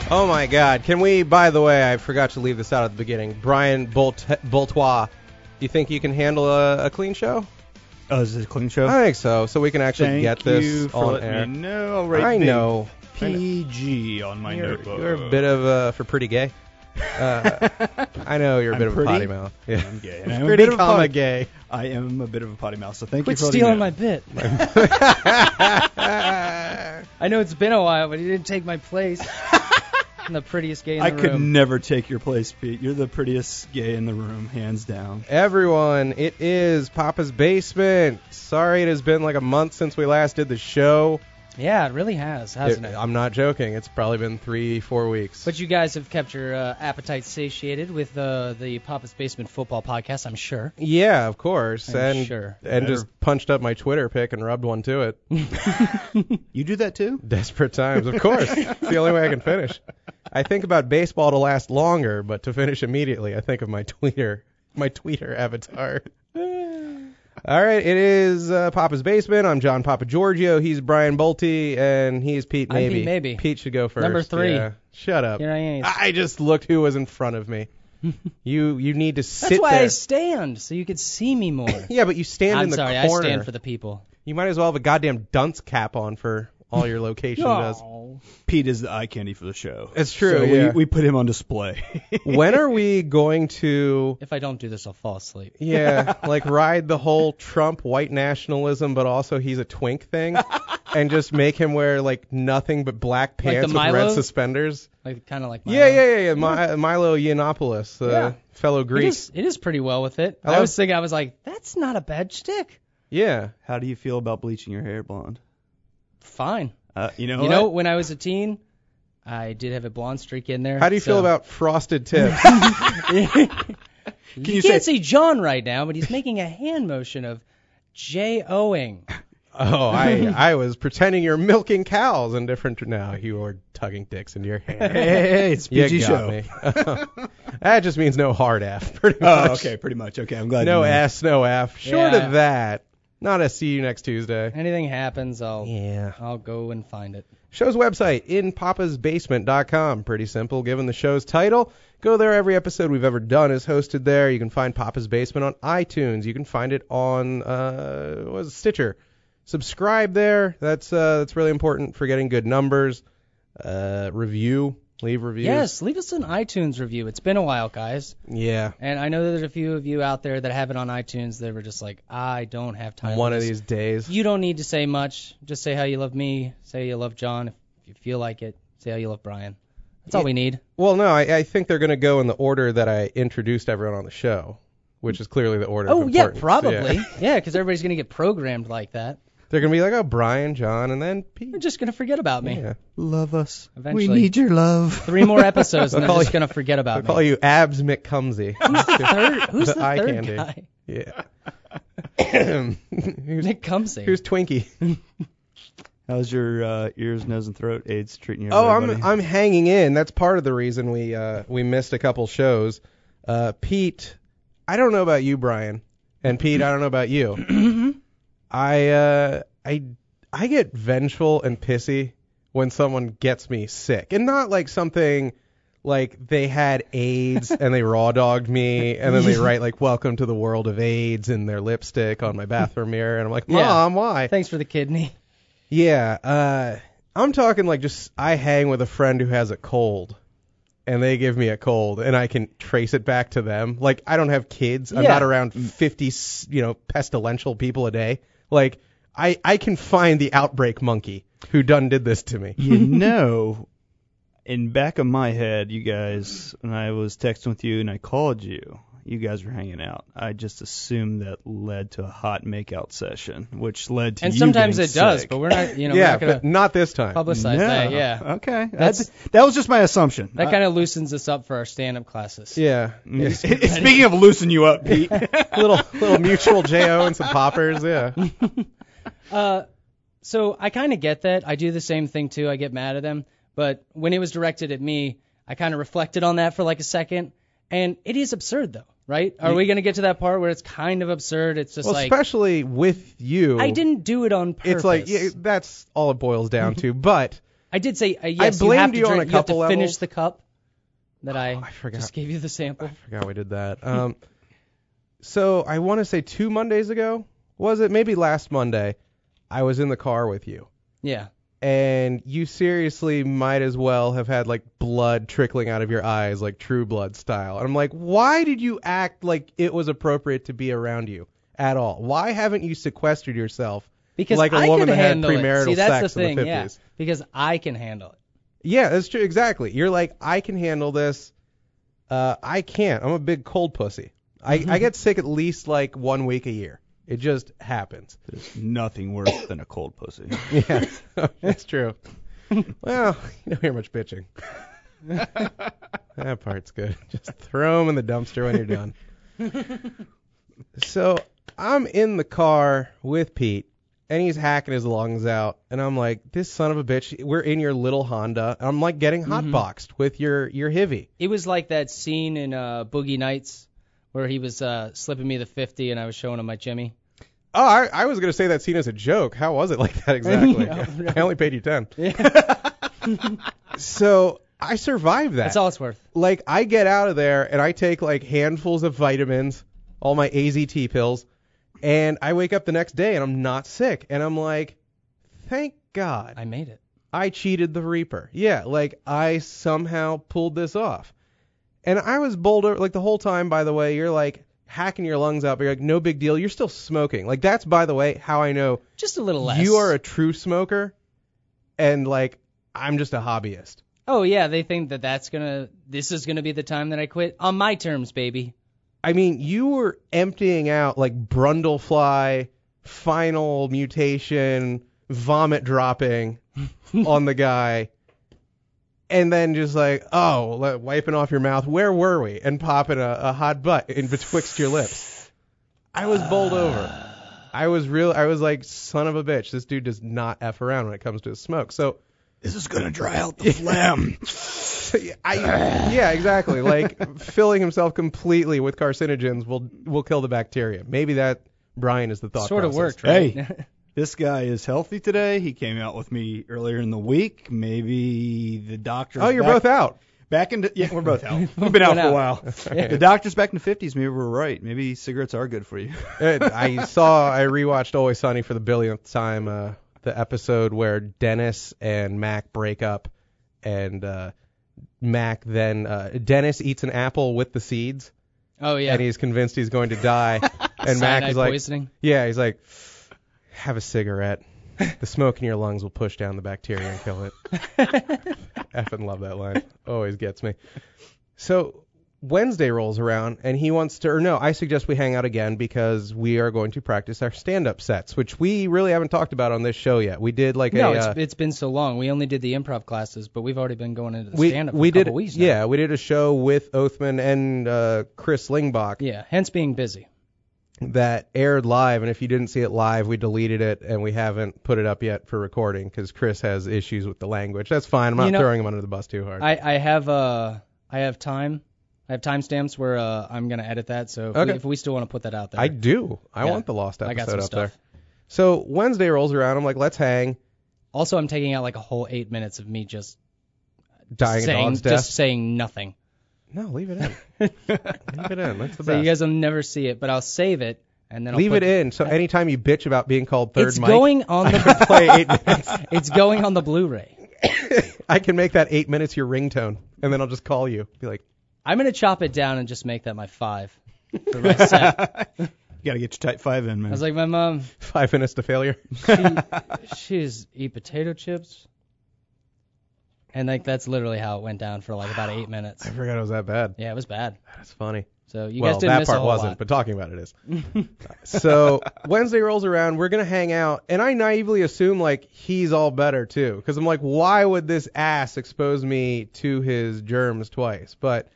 Oh my God! Can we? By the way, I forgot to leave this out at the beginning. Brian Boltois, do you think you can handle a clean show? Oh, is it a clean show? I think so. So we can actually get this on air. No, right. I know. PG on my notebook. You're a bit of for pretty gay. I know you're a bit of a potty mouth. Yeah, I'm gay. And I'm pretty comma gay. I am a bit of a potty mouth. So Quit you for stealing my bit. I know it's been a while, but you didn't take my place. I'm the prettiest gay in the room. I could never take your place, Pete. You're the prettiest gay in the room, hands down. Everyone, it is Papa's Basement. Sorry it has been like a month since we last did the show. Yeah, it really has, hasn't it? I'm not joking. It's probably been 3-4 weeks. But you guys have kept your appetite satiated with the Papa's Basement football podcast, I'm sure. Yeah, of course. I'm sure. And just punched up my Twitter pic and rubbed one to it. You do that too? Desperate times, of course. It's the only way I can finish. I think about baseball to last longer, but to finish immediately, I think of my tweeter avatar. All right, it is Papa's Basement. I'm John Papa Giorgio. He's Brian Bolte, and he's Pete Maybe. I'm Pete Maybe. Pete should go first. Number 3. Yeah. Shut up. Here I am. I just looked who was in front of me. You need to sit there. That's why I stand, so you could see me more. Yeah, but you stand in the corner. corner. I stand for the people. You might as well have a goddamn dunce cap on for all your location does. Pete is the eye candy for the show. It's true, So yeah. we put him on display. When are we going to... If I don't do this, I'll fall asleep. Yeah, like ride the whole Trump white nationalism, but also he's a twink thing, and just make him wear like nothing but black pants with red suspenders. Kind of like Milo. Yeah. Milo Yiannopoulos, fellow Greek. It is pretty well with it. I was like, that's not a bad shtick. Yeah. How do you feel about bleaching your hair blonde? Fine. You know, when I was a teen, I did have a blonde streak in there. How do you feel about frosted tips? You can't see John right now, but he's making a hand motion of J-O-ing. Oh, I was pretending you're milking cows and different. Now you are tugging dicks into your hair. Hey, it's PG show. Me. That just means no hard F, pretty much. Oh, okay, pretty much. Okay, I'm glad. No S, no F. Short of that. Not a see you next Tuesday. Anything happens, I'll go and find it. Show's website, inpapasbasement.com. Pretty simple, given the show's title. Go there. Every episode we've ever done is hosted there. You can find Papa's Basement on iTunes. You can find it on Stitcher. Subscribe there. That's really important for getting good numbers. Leave reviews. Yes, leave us an iTunes review. It's been a while, guys. Yeah. And I know there's a few of you out there that have it on iTunes that were just like, I don't have time. One of these days. You don't need to say much. Just say how you love me. Say you love John if you feel like it. Say how you love Brian. That's all we need. Well, no, I think they're going to go in the order that I introduced everyone on the show, which is clearly the order of importance. Yeah, probably. Yeah, because everybody's going to get programmed like that. They're going to be like, oh, Brian, John, and then Pete. They're just going to forget about me. Yeah. Love us. Eventually. We need your love. 3 more episodes and they're just going to forget about me. They'll call you Abs McCumsey. Who's the eye third candy guy? Yeah. Nick Cumsey. Who's Twinkie? How's your ears, nose, and throat AIDS treating you? I'm hanging in. That's part of the reason we missed a couple shows. Pete, I don't know about you, Brian, and Pete, I don't know about you. I get vengeful and pissy when someone gets me sick, and not like something like they had AIDS and they raw dogged me, and then they write like "Welcome to the world of AIDS" in their lipstick on my bathroom mirror, and I'm like, Mom, why? Thanks for the kidney. Yeah, I'm talking like just I hang with a friend who has a cold, and they give me a cold, and I can trace it back to them. Like, I don't have kids. I'm not around 50, pestilential people a day. Like, I can find the outbreak monkey who did this to me. You know, in back of my head, you guys, when I was texting with you and I called you, you guys were hanging out. I just assumed that led to a hot makeout session, which led to and you sometimes getting it does, sick. but we're not, we're yeah, not going but not this time. publicize that. Yeah. Okay. That was just my assumption. That kind of loosens us up for our stand-up classes. Yeah. Speaking of loosen you up, Pete. little mutual J.O. and some poppers, yeah. So I kind of get that. I do the same thing, too. I get mad at them. But when it was directed at me, I kind of reflected on that for like a second. And it is absurd, though, right? Are we going to get to that part where it's kind of absurd? It's just especially with you. I didn't do it on purpose. It's like, that's all it boils down to. But I did say yes. I blamed you have to you on drink, a you have to couple finish levels. the cup that I forgot. just gave you the sample. I forgot we did that. So I want to say 2 Mondays ago, was it? Maybe last Monday, I was in the car with you. Yeah. And you seriously might as well have had like blood trickling out of your eyes, like True Blood style. And I'm like, why did you act like it was appropriate to be around you at all? Why haven't you sequestered yourself Because like a I woman could that had handle it. premarital See, that's sex the thing, in the 50s? yeah. Because I can handle it. Yeah, that's true. Exactly. You're like, I can handle this. I can't. I'm a big cold pussy. I get sick at least like 1 week a year. It just happens. There's nothing worse than a cold pussy. Yeah, that's true. Well, you don't hear much bitching. That part's good. Just throw them in the dumpster when you're done. So I'm in the car with Pete, and he's hacking his lungs out, and I'm like, this son of a bitch, we're in your little Honda. I'm like getting hotboxed with your Hivy. It was like that scene in Boogie Nights where he was slipping me the 50 and I was showing him my Jimmy. Oh, I was going to say that scene as a joke. How was it like that exactly? No. I only paid you 10. Yeah. So I survived that. That's all it's worth. Like, I get out of there, and I take, like, handfuls of vitamins, all my AZT pills, and I wake up the next day, and I'm not sick. And I'm like, thank God I made it. I cheated the Reaper. Yeah, like, I somehow pulled this off. And I was bowled over, like, the whole time, by the way, you're, like, hacking your lungs out, but you're like, no big deal. You're still smoking. Like, that's, by the way, how I know Just a little less. you are a true smoker, and, like, I'm just a hobbyist. Oh, yeah, they think that this is going to be the time that I quit. On my terms, baby. I mean, you were emptying out like Brundlefly, final mutation, vomit dropping on the guy, and then just like, wiping off your mouth. Where were we? And popping a hot butt in betwixt your lips. I was bowled over. I was like, son of a bitch. This dude does not F around when it comes to his smoke. So This is going to dry out the phlegm. yeah, exactly. Like filling himself completely with carcinogens will kill the bacteria. Maybe that, Brian, is the thought Sort of process. worked, right? Hey, this guy is healthy today. He came out with me earlier in the week. Maybe the doctor's Oh, you're back, both out. back into yeah, we're both out. We've been out for a while. Right. The doctor's back in the 50s. Maybe we're right. Maybe cigarettes are good for you. I rewatched Always Sunny for the billionth time. The episode where Dennis and Mac break up, and Mac then Dennis eats an apple with the seeds. Oh, yeah. And he's convinced he's going to die. And Mac Cyanide is like, poisoning. yeah, he's like, have a cigarette. The smoke in your lungs will push down the bacteria and kill it. Effing love that line. Always gets me. So Wednesday rolls around, and he wants to, or no, I suggest we hang out again because we are going to practice our stand-up sets, which we really haven't talked about on this show yet. We did like it's been so long. We only did the improv classes, but we've already been going into the stand-up for a couple weeks now. Yeah, we did a show with Oathman and Chris Lingbach. Yeah, hence being busy. That aired live, and if you didn't see it live, we deleted it, and we haven't put it up yet for recording because Chris has issues with the language. That's fine. I'm not throwing him under the bus too hard. I have time. I have timestamps where I'm going to edit that, so if we still want to put that out there. I do. I want the lost episode I got some up stuff. there. So Wednesday rolls around. I'm like, let's hang. Also, I'm taking out like a whole 8 minutes of me just Dying a dog's death. just saying nothing. No, leave it in. Leave it in. That's the So best. you guys will never see it, but I'll save it, and then I'll Leave put it in. So anytime you bitch about being called third It's mic, going on I the can play 8 minutes. It's going on the Blu-ray. I can make that 8 minutes your ringtone, and then I'll just call you. Be like, I'm going to chop it down and just make that my 5 for my set. You got to get your type 5 in, man. I was like, my mom, 5 minutes to failure. she's eat potato chips. And like that's literally how it went down for like about 8 minutes. I forgot it was that bad. Yeah, it was bad. That's funny. So you Well, guys didn't that miss part a whole wasn't, lot. but talking about it is. So Wednesday rolls around, we're gonna hang out, and I naively assume like he's all better too, because I'm like, why would this ass expose me to his germs twice? But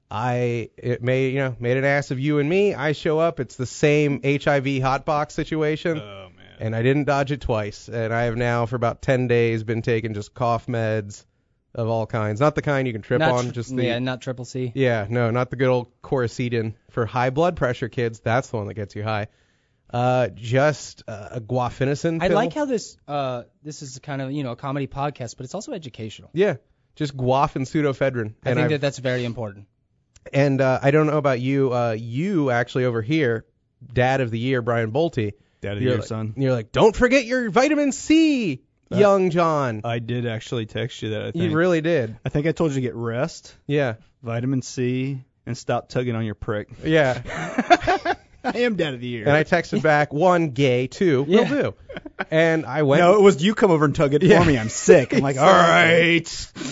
it made an ass of you and me. I show up, it's the same HIV hotbox situation. Oh, man. And I didn't dodge it twice, and I have now for about 10 days been taking just cough meds of all kinds. Not the kind you can trip on, just the not triple C. Yeah, no, not the good old Coracetin for high blood pressure, kids. That's the one that gets you high. just a guaifenesin I pill. like how this is kind of a comedy podcast, but it's also educational. Yeah, just guaf and pseudoephedrine. I think that's very important. And I don't know about you. You actually over here, Dad of the Year, Brian Bolte. Dad of the Year, son. You're like, don't forget your vitamin C, young John. I did actually text you that, I think. You really did. I think I told you to get rest, Yeah. vitamin C, and stop tugging on your prick. Yeah. I am Dad of the Year. And I texted back, 1, gay, 2, will do. And I went. No, it was you come over and tug it for me. I'm sick. I'm like, all right.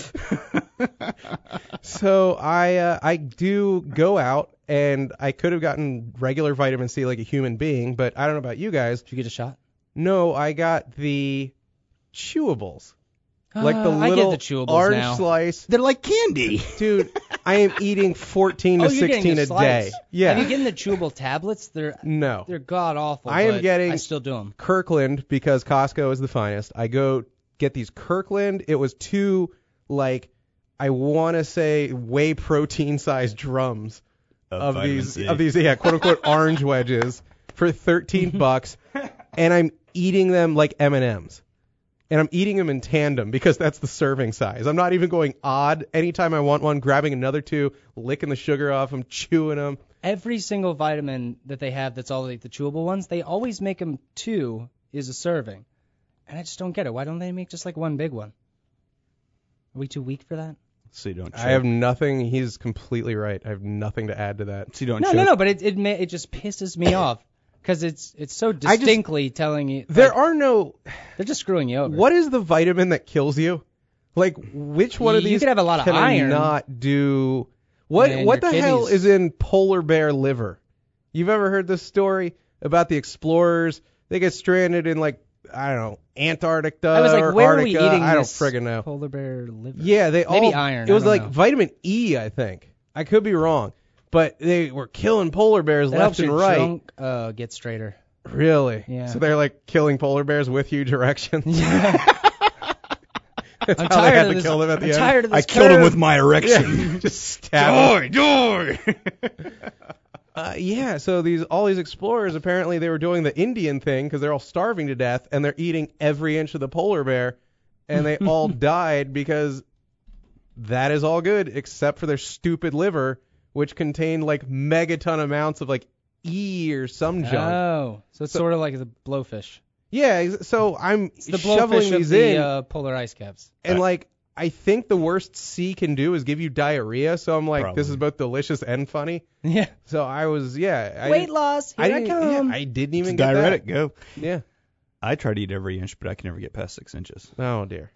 So I do go out, and I could have gotten regular vitamin C like a human being, but I don't know about you guys. Did you get a shot? No, I got the chewables. Like the I little get the chewables orange now. slice. They're like candy. Dude, I am eating 14 to you're getting 16 the a slice. day. Yeah. Have you getting the chewable tablets? They're No. god awful. I am but getting- I still do them. Kirkland, because Costco is the finest. I go get these Kirkland. It was 2, like, I want to say whey protein sized drums of these, yeah, quote unquote orange wedges for $13, and I'm eating them like M&Ms. And I'm eating them in tandem because that's the serving size. I'm not even going odd. Anytime I want one, grabbing another 2, licking the sugar off them, chewing them. Every single vitamin that they have that's all like the chewable ones, they always make them 2 is a serving. And I just don't get it. Why don't they make just like one big one? Are we too weak for that? So you don't choke. I have nothing. He's completely right. I have nothing to add to that. So you don't No, choke. but it just pisses me off because it's so distinctly telling you There like, are no. they're just screwing you over. What is the vitamin that kills you? Like, which one of You these could have a lot of can I iron. not do? What And what your the hell kidneys. is in polar bear liver? You've ever heard this story about the explorers? They get stranded in, like, I don't know, Antarctica I was like, or where Arctica. are we eating I don't this friggin' know. polar bear liver? Yeah, they Maybe all. iron, It was I don't like know. vitamin E, I think. I could be wrong, but they were killing polar bears That left helps and your right. junk get straighter. Really? Yeah. So they're like killing polar bears with huge erections. That's I'm how they tired had of to this. kill them at the I'm end. tired of this. I killed him curve. with my erection. Yeah, just stab Die. Yeah, so all these explorers, apparently they were doing the Indian thing because they're all starving to death and they're eating every inch of the polar bear, and they all died because that is all good except for their stupid liver, which contained like megaton amounts of like E or some junk. Oh, so it's sort of like the blowfish. Yeah, so I'm It's the shoveling blowfish of these the in, polar ice caps. and like I think the worst C can do is give you diarrhea. So I'm like, Probably. this is both delicious and funny. Yeah. So I was, I Weight didn't- loss. Here I didn't, come. I didn't even It's get diuretic. that. Go. Yeah. I try to eat every inch, but I can never get past 6 inches. Oh dear.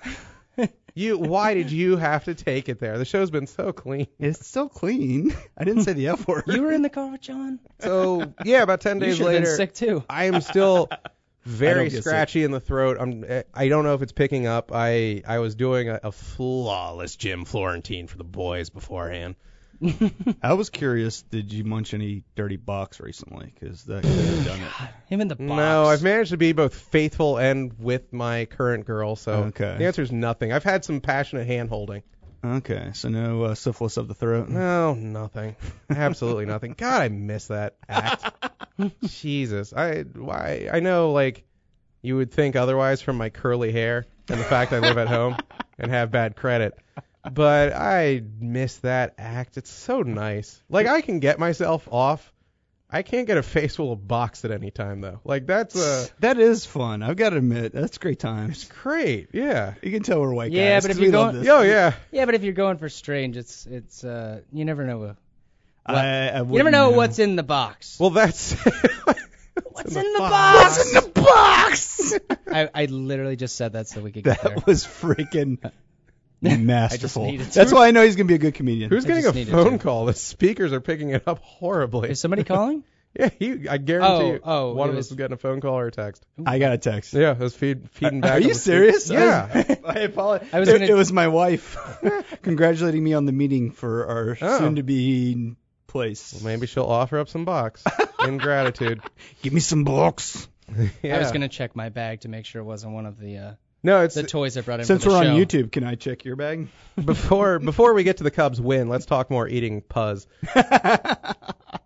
Why did you have to take it there? The show's been so clean. It's still clean. I didn't say the F word. You were in the car with John. So yeah, about 10 You days should have been later, sick too. I am still very I don't get scratchy in the throat. I don't know if it's picking up. I was doing a flawless Jim Florentine for the boys beforehand. I was curious, did you munch any dirty box recently? Because that could have done it. Him in the box. No, I've managed to be both faithful and with my current girl. So Okay. the answer is nothing. I've had some passionate hand holding. Okay, so no syphilis of the throat. No, nothing. Absolutely nothing. God, I miss that act. Jesus. I know, like, you would think otherwise from my curly hair and the fact I live at home and have bad credit. But I miss that act. It's so nice. Like, I can get myself off. I can't get a face full of box at any time, though. Like, that's That is fun. I've got to admit, that's great times. great. Yeah. You can tell we're white guys. Yeah, but if 'cause you're we love going- this. Oh, yeah. Yeah, but if you're going for strange, it's you never know. I You never know what's in the box. Well, that's... What's in the box? What's in the box? I literally just said that so we could get there. That was freaking masterful. needed to. That's why I know he's gonna be a good comedian. Who's I getting just a needed phone to. call? The speakers are picking it up horribly. Is somebody calling? Yeah, I guarantee you, one it of was- us is getting a phone call or a text. I got a text. Yeah, it was feeding back. Are on you the serious? Yeah. I apologize. I was It, gonna- it was my wife congratulating me on the meeting for our Oh. soon-to-be place. Well, maybe she'll offer up some box in gratitude. Give me some box. Yeah. I was gonna check my bag to make sure it wasn't one of the No, it's toys I brought in Since for the we're show. on YouTube, can I check your bag? before we get to the Cubs win. Let's talk more eating puzz.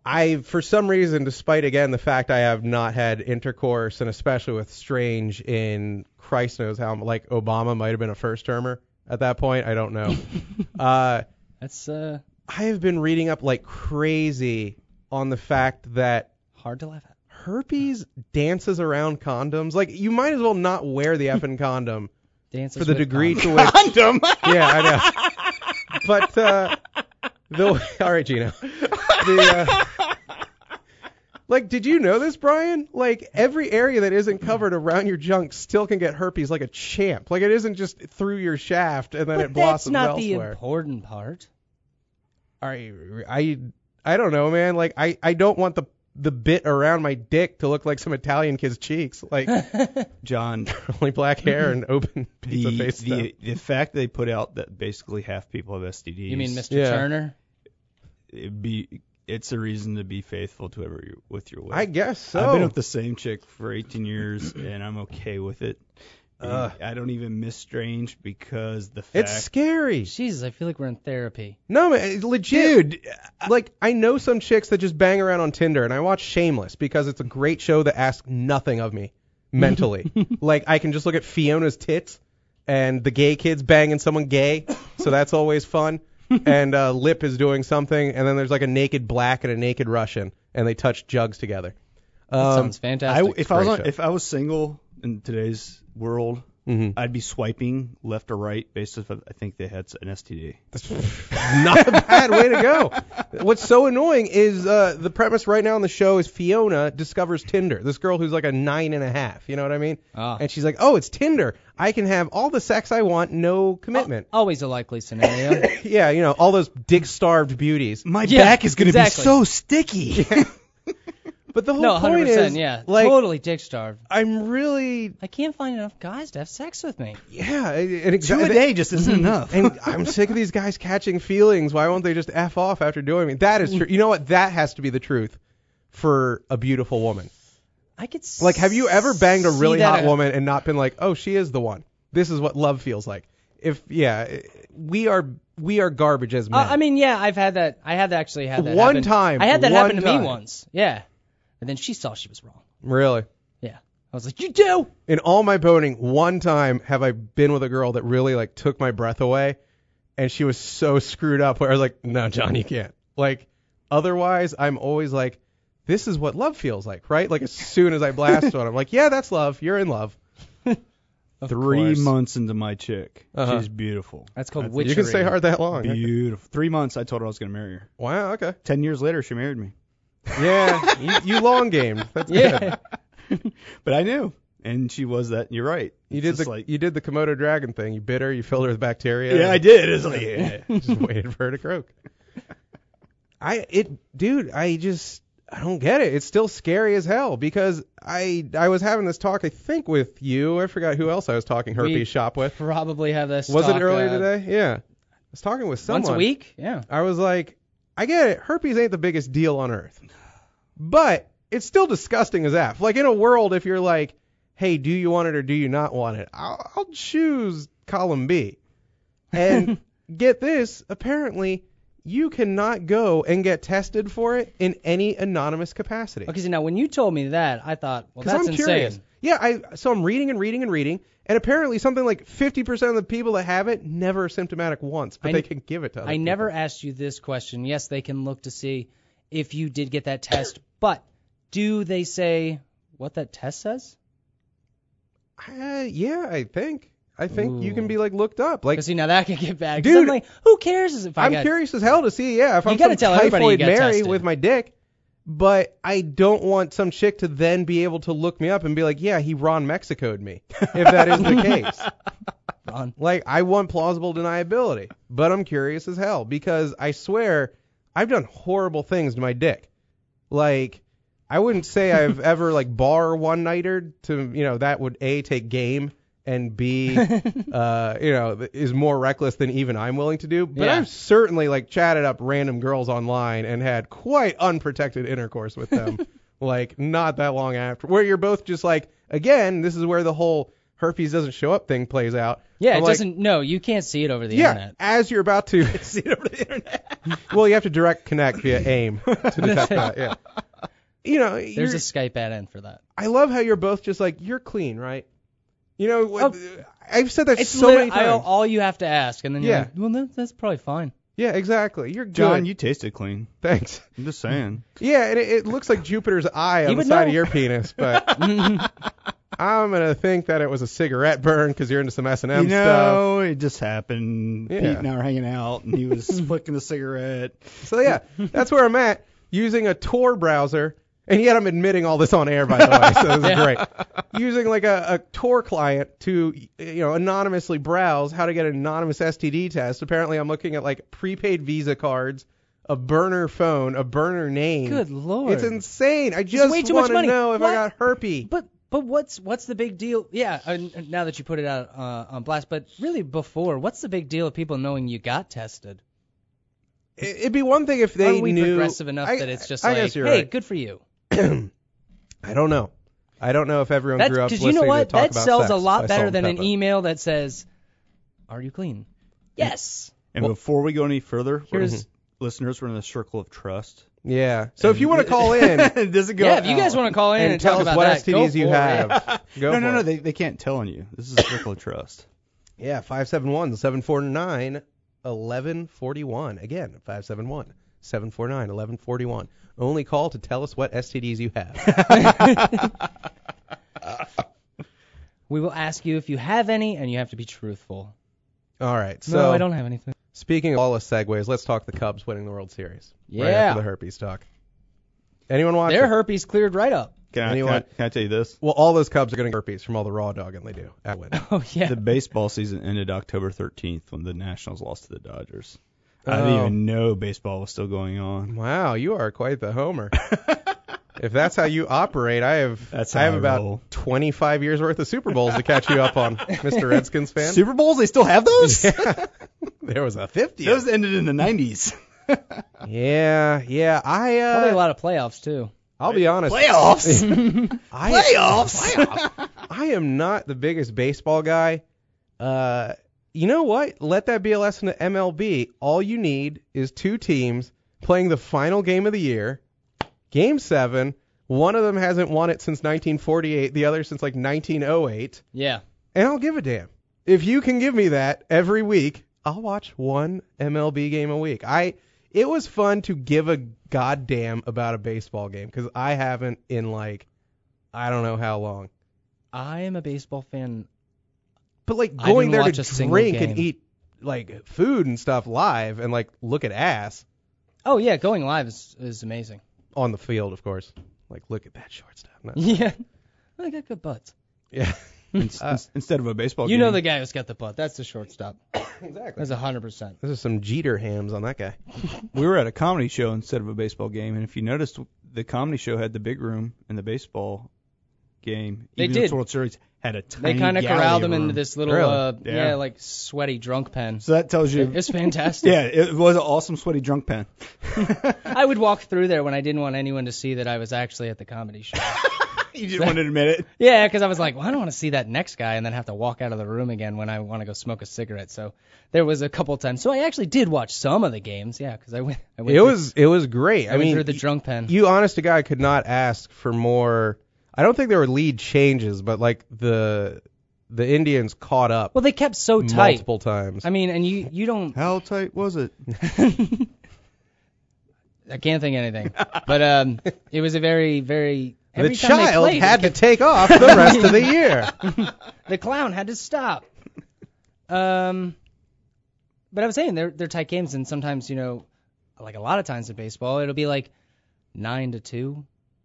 for some reason, despite again the fact I have not had intercourse, and especially with Strange in Christ knows how, like Obama might have been a first termer at that point. I don't know. That's I have been reading up like crazy on the fact that hard to laugh at. herpes dances around condoms. Like, you might as well not wear the effing condom Dances for the with degree condoms. to which. Condom. Yeah, I know. But all right, Gino. Like, did you know this, Brian? Like, every area that isn't covered around your junk still can get herpes like a champ. Like, it isn't just through your shaft and then But it blossoms that's not the elsewhere. important part. I don't know, man. Like, I don't want the bit around my dick to look like some Italian kid's cheeks. Like, John, only black hair and open pizza face stuff. the fact they put out that basically half people have STDs. You mean Mr. Yeah. Turner? It's a reason to be faithful to whoever you're with your wife. I guess so. I've been with the same chick for 18 years, and I'm okay with it. I don't even miss Strange because the fact... It's scary. Jesus, I feel like we're in therapy. No, man, it's legit. Dude, Like, I know some chicks that just bang around on Tinder, and I watch Shameless because it's a great show that asks nothing of me mentally. Like, I can just look at Fiona's tits and the gay kids banging someone gay, so that's always fun. And Lip is doing something, and then there's like a naked black and a naked Russian, and they touch jugs together. That sounds fantastic. if I was single in today's world, Mm-hmm. I'd be swiping left or right based off I think they had an STD. Not a bad way to go. What's so annoying is the premise right now on the show is Fiona discovers Tinder. This girl who's like a 9.5. You know what I mean? Ah. And she's like, oh, it's Tinder. I can have all the sex I want, no commitment. Always a likely scenario. Yeah, you know, all those dick-starved beauties. My Yeah, back is going to exactly. be so sticky. But the whole No, point 100%, is, yeah. like, Totally dick starved. I'm really, I can't find enough guys to have sex with me. yeah. And 2 exactly, a day just isn't enough. And I'm sick of these guys catching feelings. Why won't they just F off after doing it? That is true. You know what? That has to be the truth for a beautiful woman. I could Like, have you ever banged a really see that hot woman and not been like, oh, she is the one? This is what love feels like. We are garbage as men. I mean, yeah, I've had that. I have actually had that One happen. time. I had that One happen to time. me once. Yeah. And then she saw she was wrong. Really? Yeah. I was like, you do? In all my boning, one time have I been with a girl that really like took my breath away, and she was so screwed up where I was like, no, John, you can't. Like, otherwise, I'm always like, this is what love feels like, right? Like, as soon as I blast one, I'm like, yeah, that's love. You're in love. Of 3 course. months into my chick. Uh-huh. She's beautiful. That's called witchery. You can stay hard that long. Beautiful. 3 months I told her I was going to marry her. Wow, okay. 10 years later she married me. Yeah, you long gamed. That's Yeah. good. But I knew. And she was that. You're right. You It's did just you did the Komodo dragon thing. You bit her, you filled her with bacteria. Yeah, I did. It's like, yeah. Just waited for her to croak. I don't get it. It's still scary as hell because I was having this talk, I think, with you. I forgot who else I was talking herpes shop with. Probably have this. Was it talk, earlier today? Yeah. I was talking with someone. Once a week? Yeah. I was like, I get it. Herpes ain't the biggest deal on earth. But it's still disgusting as F. Like, in a world, if you're like, hey, do you want it or do you not want it? I'll choose column B. And get this, apparently, you cannot go and get tested for it in any anonymous capacity. Okay, so now when you told me that, I thought, well, Because that's I'm curious. insane. Yeah, so I'm reading, and apparently something like 50% of the people that have it never are symptomatic once, but they can give it to other I people. never asked you this question. Yes, they can look to see if you did get that test, but do they say what that test says? Yeah, I think. You can Ooh. be like looked up. Like, Because see, now that can get bad. 'Cause Dude, I'm like, who cares if I'm curious as hell to see, if You I'm gotta some tell everybody you typhoid got Mary tested. with my dick, but I don't want some chick to then be able to look me up and be like, yeah, he Ron Mexico'd me, if that is the case. Ron. Like, I want plausible deniability, but I'm curious as hell because I swear I've done horrible things to my dick. Like, I wouldn't say I've ever like bar one-nighter to, that would A, take game, and B, is more reckless than even I'm willing to do. But Yeah. I've certainly like chatted up random girls online and had quite unprotected intercourse with them. Like, not that long after, where you're both just like, again, this is where the whole herpes doesn't show up thing plays out. Yeah, I'm it like, doesn't. No, you can't see it over the yeah, internet. as you're about to See it over the internet. Well, you have to direct connect via AIM to detect that. Yeah. You know, There's a Skype add-in for that. I love how you're both just like, you're clean, right? You know, Oh. I've said that It's so many times. all you have to ask, and then you're Yeah. like, well, that's probably fine. Yeah, exactly. You're good. John, you tasted clean. Thanks. I'm just saying. Yeah, and it looks like Jupiter's eye on He the would side know. of your penis, but I'm gonna think that it was a cigarette burn because you're into some S&M You stuff. know, it just happened. Yeah. Pete and I were hanging out, and he was flicking a cigarette. So yeah, that's where I'm at, using a Tor browser, and yet I'm admitting all this on air, by the way, so this is great. Using like a Tor client to, anonymously browse how to get an anonymous STD test. Apparently I'm looking at like prepaid Visa cards, a burner phone, a burner name. Good lord. It's insane. I just way too want much to money. know if I What? got herpes. But what's the big deal? Yeah, now that you put it out on blast, but really before, what's the big deal of people knowing you got tested? It'd be one thing if they Are we knew. progressive enough that it's just I like, guess hey, you're right. good for you? I don't know. I don't know if everyone That's grew up because listening you know what? to talk That about sells sex a by lot better Salt than and an Pepper. email that says, "Are you clean?" Yes. And before we go any further, Here's- listeners, we're in a circle of trust. Yeah. So if you want to call in Does it go? Yeah, if you guys want to call in and and tell talk us about what that, go STDs you for it. have, go No, for no, it. they can't tell on you. This is a circle of trust. Yeah, 571-749-1141. Again, 571-749-1141. Only call to tell us what STDs you have. We will ask you if you have any, and you have to be truthful. All right. So No, I don't have anything. speaking of lawless segues, let's talk the Cubs winning the World Series. Right Yeah. after the herpes talk. Anyone watch Their it? herpes cleared right up. Can Anyone- I tell you this? Well, all those Cubs are getting herpes from all the raw dogging they do at win. Oh yeah. The baseball season ended October 13th when the Nationals lost to the Dodgers. I Oh. didn't even know baseball was still going on. Wow, you are quite the homer. If that's how you operate, That's I how have I about roll. 25 years worth of Super Bowls to catch you up on, Mr. Redskins fan. Super Bowls? They still have those? Yeah. There was a 50. Those ended in the 90s. Yeah. Probably a lot of playoffs too. I'll be honest. Playoffs? Playoffs? I am not the biggest baseball guy. You know what? Let that be a lesson to MLB. All you need is two teams playing the final game of the year, Game 7. One of them hasn't won it since 1948, the other since like 1908. Yeah. And I'll give a damn. If you can give me that every week, I'll watch one MLB game a week. It was fun to give a goddamn about a baseball game because I haven't in like, I don't know how long. I am a baseball fan. But like I going didn't there watch to a single drink and game. eat like food and stuff live and like look at ass Oh yeah, going live is amazing. on the field, of course. Like look at that shortstop. No. Yeah. I got good butts. Yeah. Instead of a baseball You game. know the guy who's got the butt. That's the shortstop. Exactly. That's 100%. This is some Jeter hams on that guy. We were at a comedy show instead of a baseball game, and if you noticed, the comedy show had the big room, and the baseball game, They even though did. it's World Series, had a tiny They kind of galley corralled him room. into this little, Really? Yeah. like sweaty drunk pen. So that tells you, It's fantastic. yeah, it was an awesome sweaty drunk pen. I would walk through there when I didn't want anyone to see that I was actually at the comedy show. You didn't want to admit it. Yeah, because I was like, well, I don't want to see that next guy and then have to walk out of the room again when I want to go smoke a cigarette. So there was a couple times. So I actually did watch some of the games. Yeah, because I went. It through, was great. I I went mean, through the drunk pen. you honest to God could not ask for more. I don't think there were lead changes, but like the Indians caught up Well, they kept so tight. multiple times. I mean, and you don't. How tight was it? I can't think of anything. But it was a very, very. The Every time they child played, had to it take off the rest of the year. kept- the clown had to stop. But I was saying they're tight games, and sometimes like a lot of times in baseball, it'll be like 9-2,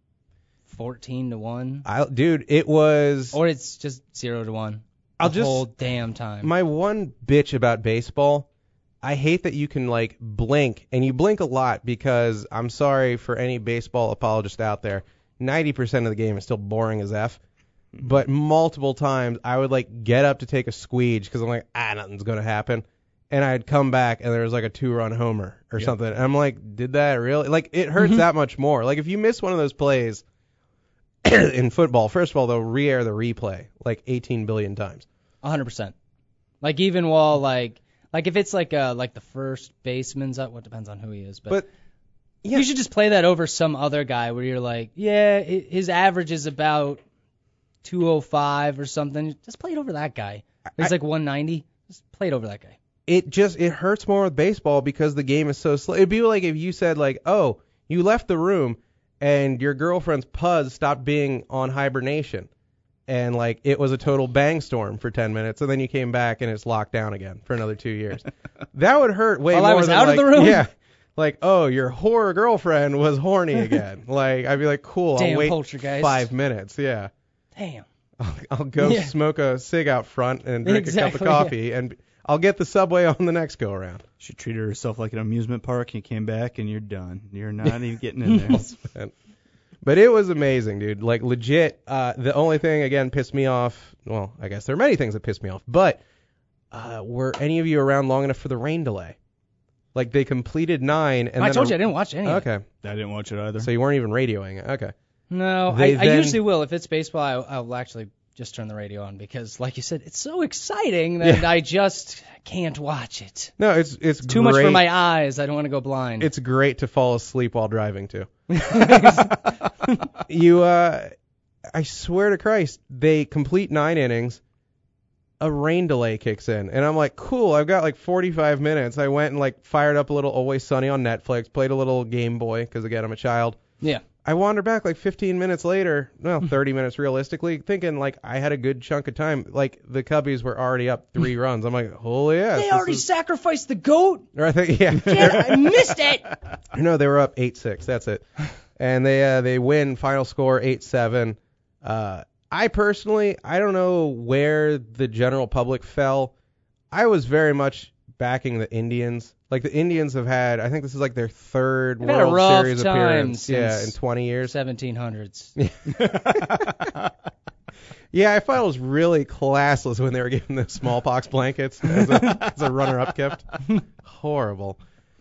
14-1, Dude, it was or it's just 0-1. I'll the just- whole damn time. my one bitch about baseball. I hate that you can like blink, and you blink a lot because I'm sorry for any baseball apologist out there. 90% of the game is still boring as F. But multiple times I would like get up to take a squeege because I'm like, nothing's going to happen. And I'd come back and there was like a 2-run homer or something. And I'm like, did that really? Like it hurts that much more. Like if you miss one of those plays in football, first of all, they'll re-air the replay like 18 billion times. 100%. Like even while like Like if it's like the first baseman's up, what depends on who he is, but yeah. you should just play that over some other guy where you're like, yeah, his average is about 205 or something. Just play it over that guy. He's like 190. Just play it over that guy. It hurts more with baseball because the game is so slow. It'd be like if you said like, oh, you left the room and your girlfriend's puzz stopped being on hibernation. And like it was a total bang storm for 10 minutes, and then you came back and it's locked down again for another 2 years. That would hurt way While more I was than out like, of the room? Yeah. Like, oh, your horror girlfriend was horny again. Like, I'd be like, cool, Damn I'll wait poltergeist. 5 minutes. Yeah. Damn. I'll go smoke a cig out front and drink a cup of coffee, and I'll get the subway on the next go around. She treated herself like an amusement park. You came back and you're done. You're not even getting in there. But it was amazing, dude. Like, legit, the only thing, again, pissed me off. Well, I guess there are many things that pissed me off. But were any of you around long enough for the rain delay? Like, they completed 9. And I then told you I didn't watch any of it. Okay. I didn't watch it either. So you weren't even radioing it. Okay. No, I usually will. If it's baseball, I'll actually just turn the radio on because, like you said, it's so exciting that I just can't watch it. No, it's Too much for my eyes. I don't want to go blind. It's great to fall asleep while driving, too. I swear to Christ, they complete 9 innings. A rain delay kicks in, and I'm like, cool, I've got like 45 minutes. I went and like fired up a little Always Sunny on Netflix, played a little Game Boy, because again, I'm a child. Yeah. I wandered back like 15 minutes later, well, 30 minutes realistically, thinking like I had a good chunk of time. Like the Cubbies were already up 3 runs. I'm like, holy yeah. They already sacrificed the goat. Or I think, yeah. I missed it. No, they were up 8-6. That's it. And they win. Final score 8-7. I personally, I don't know where the general public fell. I was very much backing the Indians. Like the Indians have had, I think this is like their 3rd They've had a World rough Series time appearance. Yeah, in since 20 years. 1700s. Yeah, I thought it was really classless when they were giving the smallpox blankets as a runner-up gift. Horrible.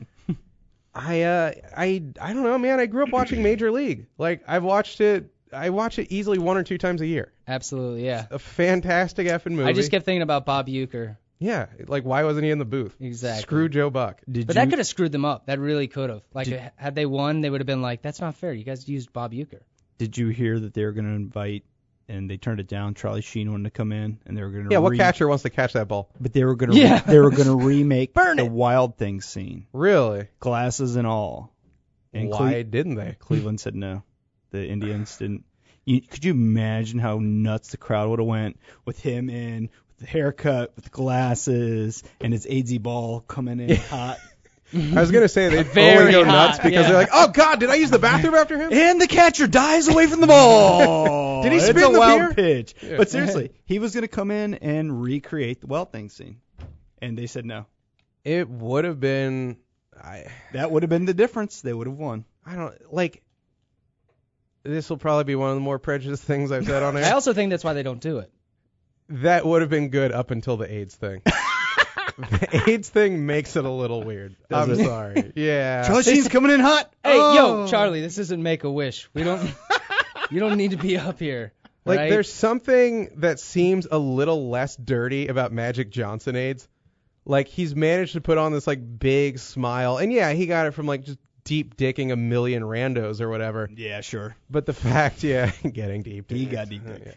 I don't know, man. I grew up watching Major League. Like I watch it easily 1 or 2 times a year. Absolutely, yeah. A fantastic effing movie. I just kept thinking about Bob Uecker. Yeah, like why wasn't he in the booth? Exactly. Screw Joe Buck. But that could have screwed them up. That really could have. Like, had they won, they would have been like, that's not fair. You guys used Bob Uecker. Did you hear that they were going to invite, and they turned it down, Charlie Sheen wanted to come in, and they were going to what catcher wants to catch that ball? But they were going to they were going to remake Burn the it. Wild Things scene. Really? Glasses and all. And Why didn't they? Cleveland said no. The Indians didn't. Could you imagine how nuts the crowd would have went with him in, with the haircut, with the glasses, and his AZ ball coming in hot? I was going to say they'd Very only go hot, nuts because yeah. they're like, oh, God, did I use the bathroom after him? And the catcher dies away from the ball. Did he It's spin a the wild beer? pitch. Yeah. But seriously, he was going to come in and recreate the Wild Things scene. And they said no. It would have been... That would have been the difference. They would have won. I don't... Like, this will probably be one of the more prejudiced things I've said on air. I also think that's why they don't do it. That would have been good up until the AIDS thing. The AIDS thing makes it a little weird. I'm sorry. Yeah. Charlie Sheen's coming in hot. Hey, Oh. yo, Charlie, this isn't Make-A-Wish. We don't... You don't need to be up here. Like, right? there's something that seems a little less dirty about Magic Johnson AIDS. Like, he's managed to put on this, like, big smile. And, yeah, he got it from, like, just deep dicking a million randos or whatever. Yeah, sure. But the fact, getting deep. He got deep dick.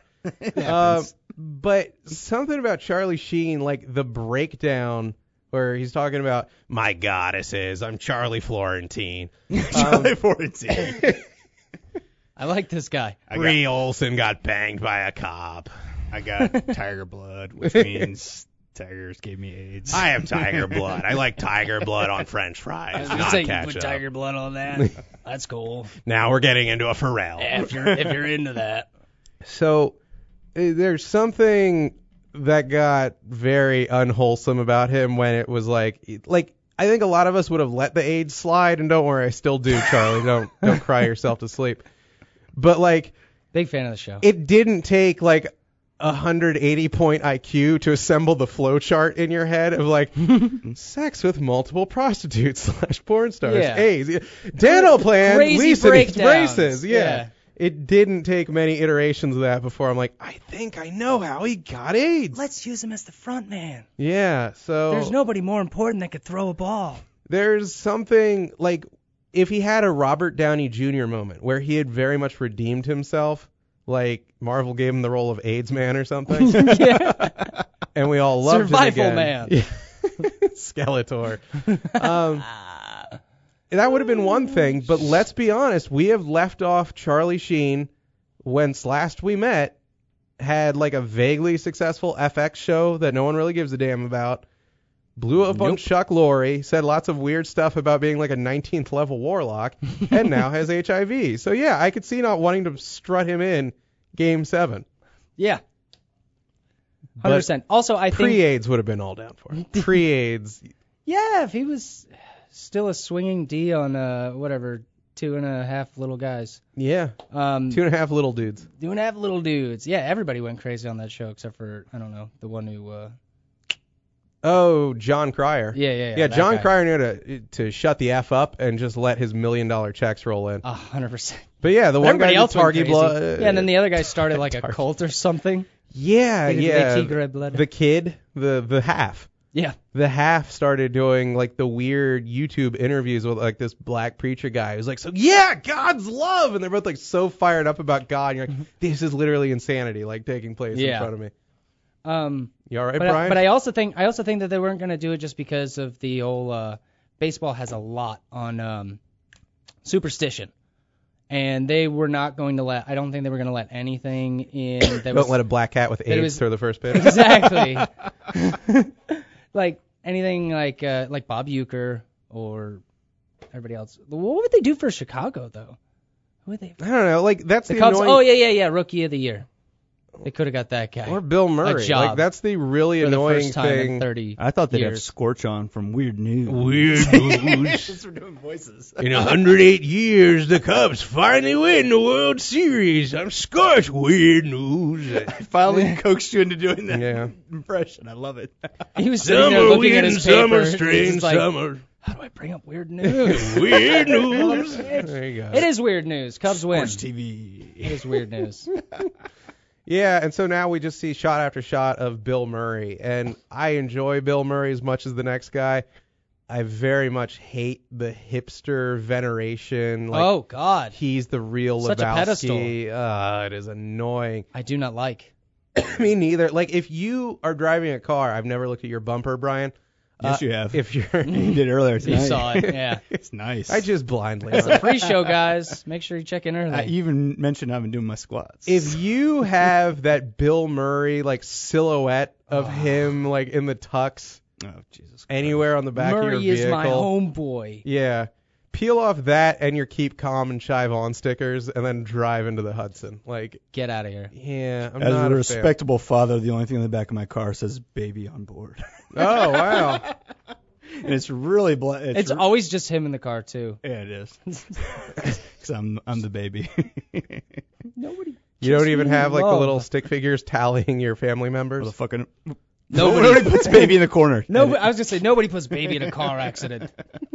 But something about Charlie Sheen, like, the breakdown where he's talking about, my goddesses, I'm Charlie Florentine. Charlie Florentine. I like this guy. Bree Olsen got banged by a cop. I got tiger blood, which means tigers gave me AIDS. I have tiger blood. I like tiger blood on French fries. I was gonna Not say you ketchup. put tiger blood on that. That's cool. Now we're getting into a Pharrell. Yeah, if you're into that. So there's something that got very unwholesome about him when it was like I think a lot of us would have let the AIDS slide, and don't worry, I still do, Charlie. Don't cry yourself to sleep. But like, big fan of the show. It didn't take like 180-point IQ to assemble the flow chart in your head of like sex with multiple prostitutes / porn stars. Yeah. AIDS. Dental plan. Crazy Lisa needs breakdowns. braces. Yeah. it didn't take many iterations of that before I'm like, I think I know how he got AIDS. Let's use him as the front man. Yeah, so There's nobody more important that could throw a ball. there's something like if he had a Robert Downey Jr. moment where he had very much redeemed himself, like Marvel gave him the role of AIDS man or something, Yeah. and we all loved Survival it again. man. Yeah. Skeletor. That would have been one thing, but let's be honest, we have left off Charlie Sheen, whence last we met, had like a vaguely successful FX show that no one really gives a damn about, blew up on Chuck Lorre, said lots of weird stuff about being like a 19th level warlock, and now has HIV. So yeah, I could see not wanting to strut him in Game 7. Yeah. 100%. Also, I think... Pre-AIDS would have been all down for him. Pre-AIDS. Yeah, if he was still a swinging D on, 2.5 little guys. Yeah. 2.5 little dudes. 2.5 little dudes. Yeah, everybody went crazy on that show except for, I don't know, the one who... Oh, John Cryer. Yeah, Yeah, that John guy. Cryer knew to shut the F up and just let his $1 million checks roll in. 100%. But yeah, the one guy Everybody did else went Targi crazy. blood. Yeah, and then the other guy started like a cult or something. Yeah, They did yeah. the Tigre blood. The kid, the half. Yeah. The half started doing like the weird YouTube interviews with like this black preacher guy who's like, so yeah, God's love, and they're both like so fired up about God. And you're like, this is literally insanity, like taking place in front of me. You all right, Brian? But I also think that they weren't going to do it just because of the old baseball has a lot on superstition, and they were not going to let. I don't think they were going to let anything in. That Don't was, let a black cat with AIDS throw the first pitch. exactly. Like anything like Bob Uecker or everybody else. What would they do for Chicago though? Who would they? I don't know. Like that's the Cubs. annoying. Oh yeah. Rookie of the year. They could have got that guy. Or Bill Murray. A job Like that's the really for the annoying first time thing. in 30 I thought they'd have years. Scorch on from Weird News. Weird news. Just for doing voices. In 108 years, the Cubs finally win the World Series. I'm Scorch. Weird news. I finally coaxed you into doing that Yeah. impression. I love it. He was sitting there looking at his paper. He's strange like, summer. how do I bring up weird news? Weird news. There you go. It is weird news. Cubs win. Sports TV. It is weird news. Yeah, and so now we just see shot after shot of Bill Murray, and I enjoy Bill Murray as much as the next guy. I very much hate the hipster veneration. Like, Oh God, he's the real Such a Lebowski. pedestal. It is annoying. I do not like. Me neither. Like, if you are driving a car, I've never looked at your bumper, Brian. Yes, you have. If you're, You did earlier You tonight. saw it. Yeah. It's nice. I just blindly. It's a pre-show, guys. Make sure you check in early. You even mentioned I've been doing my squats. If you have that Bill Murray like silhouette of him like in the tux Oh, Jesus Christ. anywhere on the back of Murray your is vehicle, my homeboy. yeah, peel off that and your Keep Calm and Chive On stickers, and then drive into the Hudson. Like, Get out of here. yeah, I'm As not a a fan. respectable father, the only thing in the back of my car says "baby on board," Oh wow. and it's really It's always just him in the car too. yeah, it is. Because I'm the baby. Nobody. You don't even have like the love. little stick figures tallying your family members. Motherfucking Nobody. puts baby in the corner. Nobody. I was gonna say nobody puts baby in a car accident.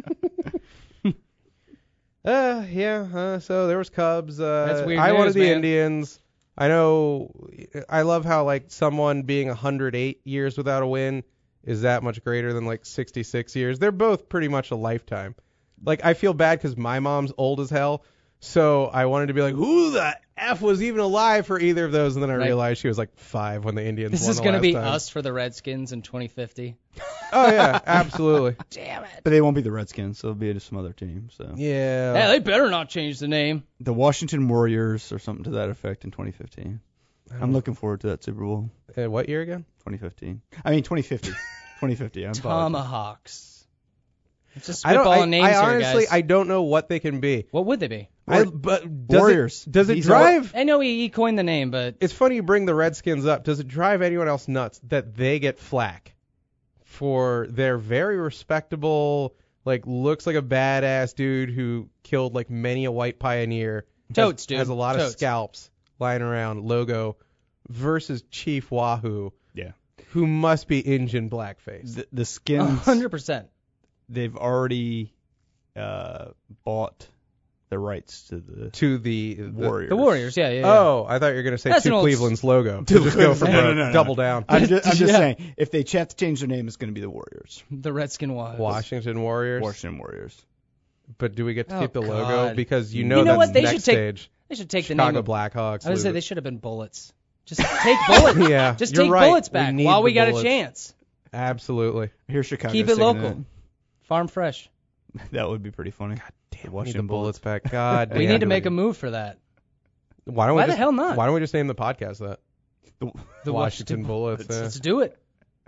So there was Cubs. That's weird I news, wanted the man. Indians. I know. I love how like someone being 108 years without a win is that much greater than like 66 years. They're both pretty much a lifetime. Like I feel bad because my mom's old as hell, so I wanted to be like, who the F was even alive for either of those? And then I Right. realized she was like 5 when the Indians This won is the gonna last be time. us for the Redskins in 2050. Oh yeah, absolutely. Damn it. But they won't be the Redskins, so it'll be some other team. So Yeah. Yeah, they better not change the name. the Washington Warriors or something to that effect in 2015. I'm looking forward to that Super Bowl. What year again? 2015. I mean 2050. 2050. I'm Tomahawks. It's just I spitballing names I here, honestly, guys. I don't know what they can be. What would they be? But does Warriors. Does it These drive? I know he coined the name, but It's funny you bring the Redskins up. Does it drive anyone else nuts that they get flack for their very respectable, like looks like a badass dude who killed like many a white pioneer, Totes, dude. has a lot of Totes. scalps lying around, logo, versus Chief Wahoo, Yeah. who must be Injun blackface. The skins 100%. they've already bought the rights to the Warriors. The Warriors, yeah. Oh, I thought you were going to say That's an to old Cleveland's logo. To just go from No. double down. I'm just Yeah. saying, if they have to change their name, it's going to be the Warriors. The Redskin Wives. Washington Warriors. Washington Warriors. But do we get to Oh, keep the logo? God. Because You know that's what? They next should take- stage. They should take Chicago the name of Blackhawks. I would say lose they it. should have been Bullets. Just take Bullets. Yeah, Just you're take right. Bullets We back need while we the got Bullets. a chance. Absolutely. Here's Chicago. Keep it singing local. Farm fresh. That would be pretty funny. Damn, we need Washington the Bullets back. God We damn. need to make a move for that. Why Why the hell not? Why don't we just name the podcast that? The Washington Bullets. Let's do it.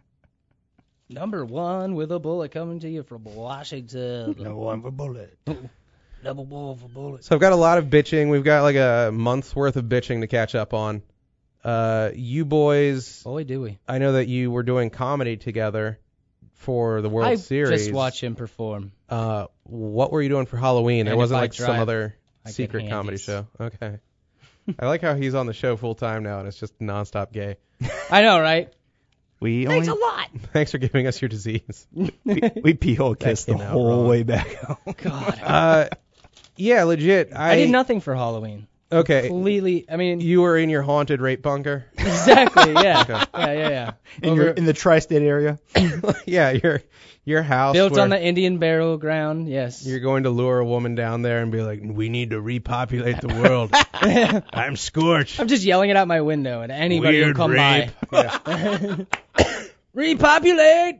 Number one with a bullet coming to you from Washington. No one for bullet. Number one for bullets. So I've got a lot of bitching. We've got like a month's worth of bitching to catch up on. You boys, Boy, do we. I know that you were doing comedy together for the World I Series. just watch him perform. What were you doing for Halloween? There And wasn't if I like some drive, other I get secret comedy handies. show. Okay. I like how he's on the show full time now and it's just nonstop gay. I know, right? We Thanks only a lot. Thanks for giving us your disease. we pee hole kissed the came out whole wrong. way back home. God. Yeah, legit. I did nothing for Halloween. Okay. Completely. I mean, You were in your haunted rape bunker. exactly. Yeah. Okay. Yeah. In the tri-state area. Yeah, your house Built where on the Indian burial ground. Yes. you're going to lure a woman down there and be like, we need to repopulate the world. I'm scorched. I'm just yelling it out my window, and anybody Weird will come rape. by. Repopulate.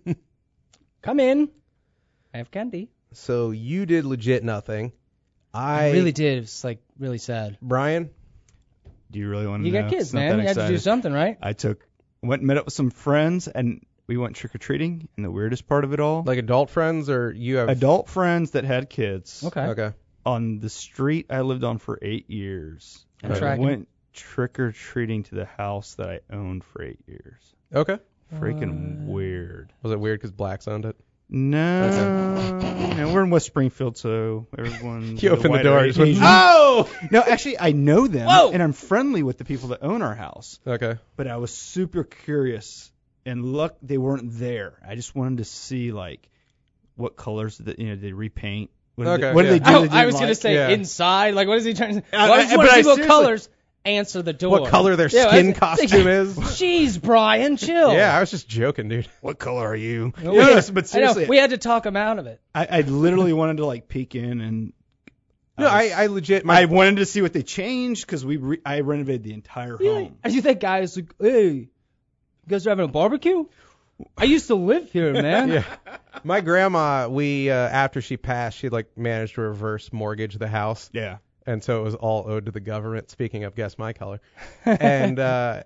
Come in. I have candy. So you did legit nothing. I really did. It was like really sad. Brian, Do you really want to You know? got kids, It's not man. that You had to do exciting. something, right? I went and met up with some friends, and we went trick-or-treating, and the weirdest part of it all, like adult friends or you have adult friends that had kids. Okay. Okay. On the street I lived on for 8 years. I'm I tracking. went trick-or-treating to the house that I owned for 8 years. Okay. Freaking weird. Was it weird because blacks owned it? No, no, we're in West Springfield, so everyone. You open the door. Asian. Oh! No, actually, I know them, Whoa! and I'm friendly with the people that own our house. Okay. But I was super curious, and they weren't there. I just wanted to see like what colors that they repaint. What Okay, what yeah. did they do? that I you was gonna like? say Yeah. inside. Like, what is he trying to? I- Well, I just I- want but to I see what seriously- colors answer the door. What color their Yeah, skin I was- costume is? Jeez, Brian, chill. Yeah, I was just joking, dude. What color are you? No, Yes, but I know, seriously, we had to talk him out of it. I literally wanted to like peek in and. No, I legit. I wanted to see what they changed because I renovated the entire home. I see that guy is like, hey, you guys are having a barbecue? I used to live here, man. Yeah. My grandma, we after she passed, she like managed to reverse mortgage the house, Yeah. and so it was all owed to the government. Speaking of, guess my color. And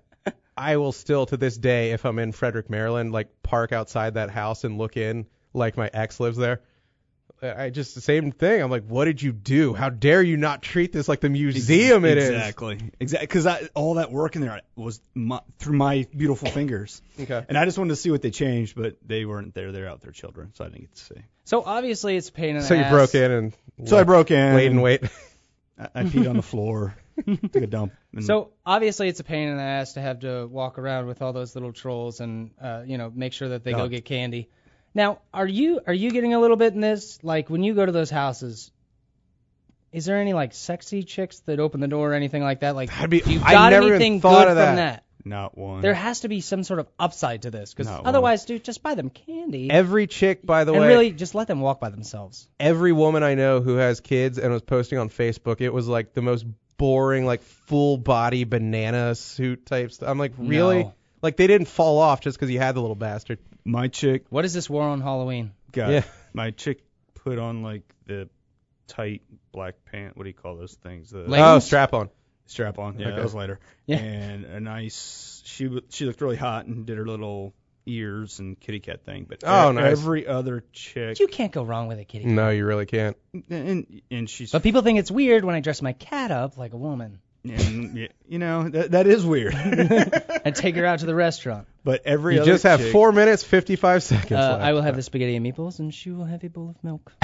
I will still to this day, if I'm in Frederick, Maryland, like park outside that house and look in like my ex lives there. I just the same thing. I'm like, what did you do? How dare you not treat this like the museum it is? Exactly. Because all that work in there was through my beautiful fingers. Okay. And I just wanted to see what they changed, but they weren't there. They're out there, children, so I didn't get to see. So obviously it's a pain in the So you ass. broke in and So I broke in. wait and wait. I peed on the floor, took a dump. And So obviously it's a pain in the ass to have to walk around with all those little trolls and make sure that they go Oh. get candy. Now, are you getting a little bit in this? Like when you go to those houses, is there any like sexy chicks that open the door or anything like that? Like, That'd be- do you I got never even anything thought good of from that. that? not one. There has to be some sort of upside to this, because Not otherwise, dude, just buy them candy Every chick, by the and way, really just let them walk by themselves. every woman I know who has kids and was posting on Facebook, it was like the most boring, like full body banana suit type stuff. I'm like, really? No. Like they didn't fall off just because you had the little bastard. My chick What is this war on Halloween? got. Yeah. My chick put on like the tight black pant. What do you call those things? The Leggings? Oh, strap on. strap on. Yeah, Okay. that was later. Yeah. And a nice. She looked really hot and did her little ears and kitty cat thing. But Oh, nice. every other chick. You can't go wrong with a kitty. No, you really can't. And she's. But people think it's weird when I dress my cat up like a woman and, that is weird. and take her out to the restaurant. But every You other just have chick, 4 minutes, 55 seconds left. I will have the spaghetti and meatballs, and she will have a bowl of milk.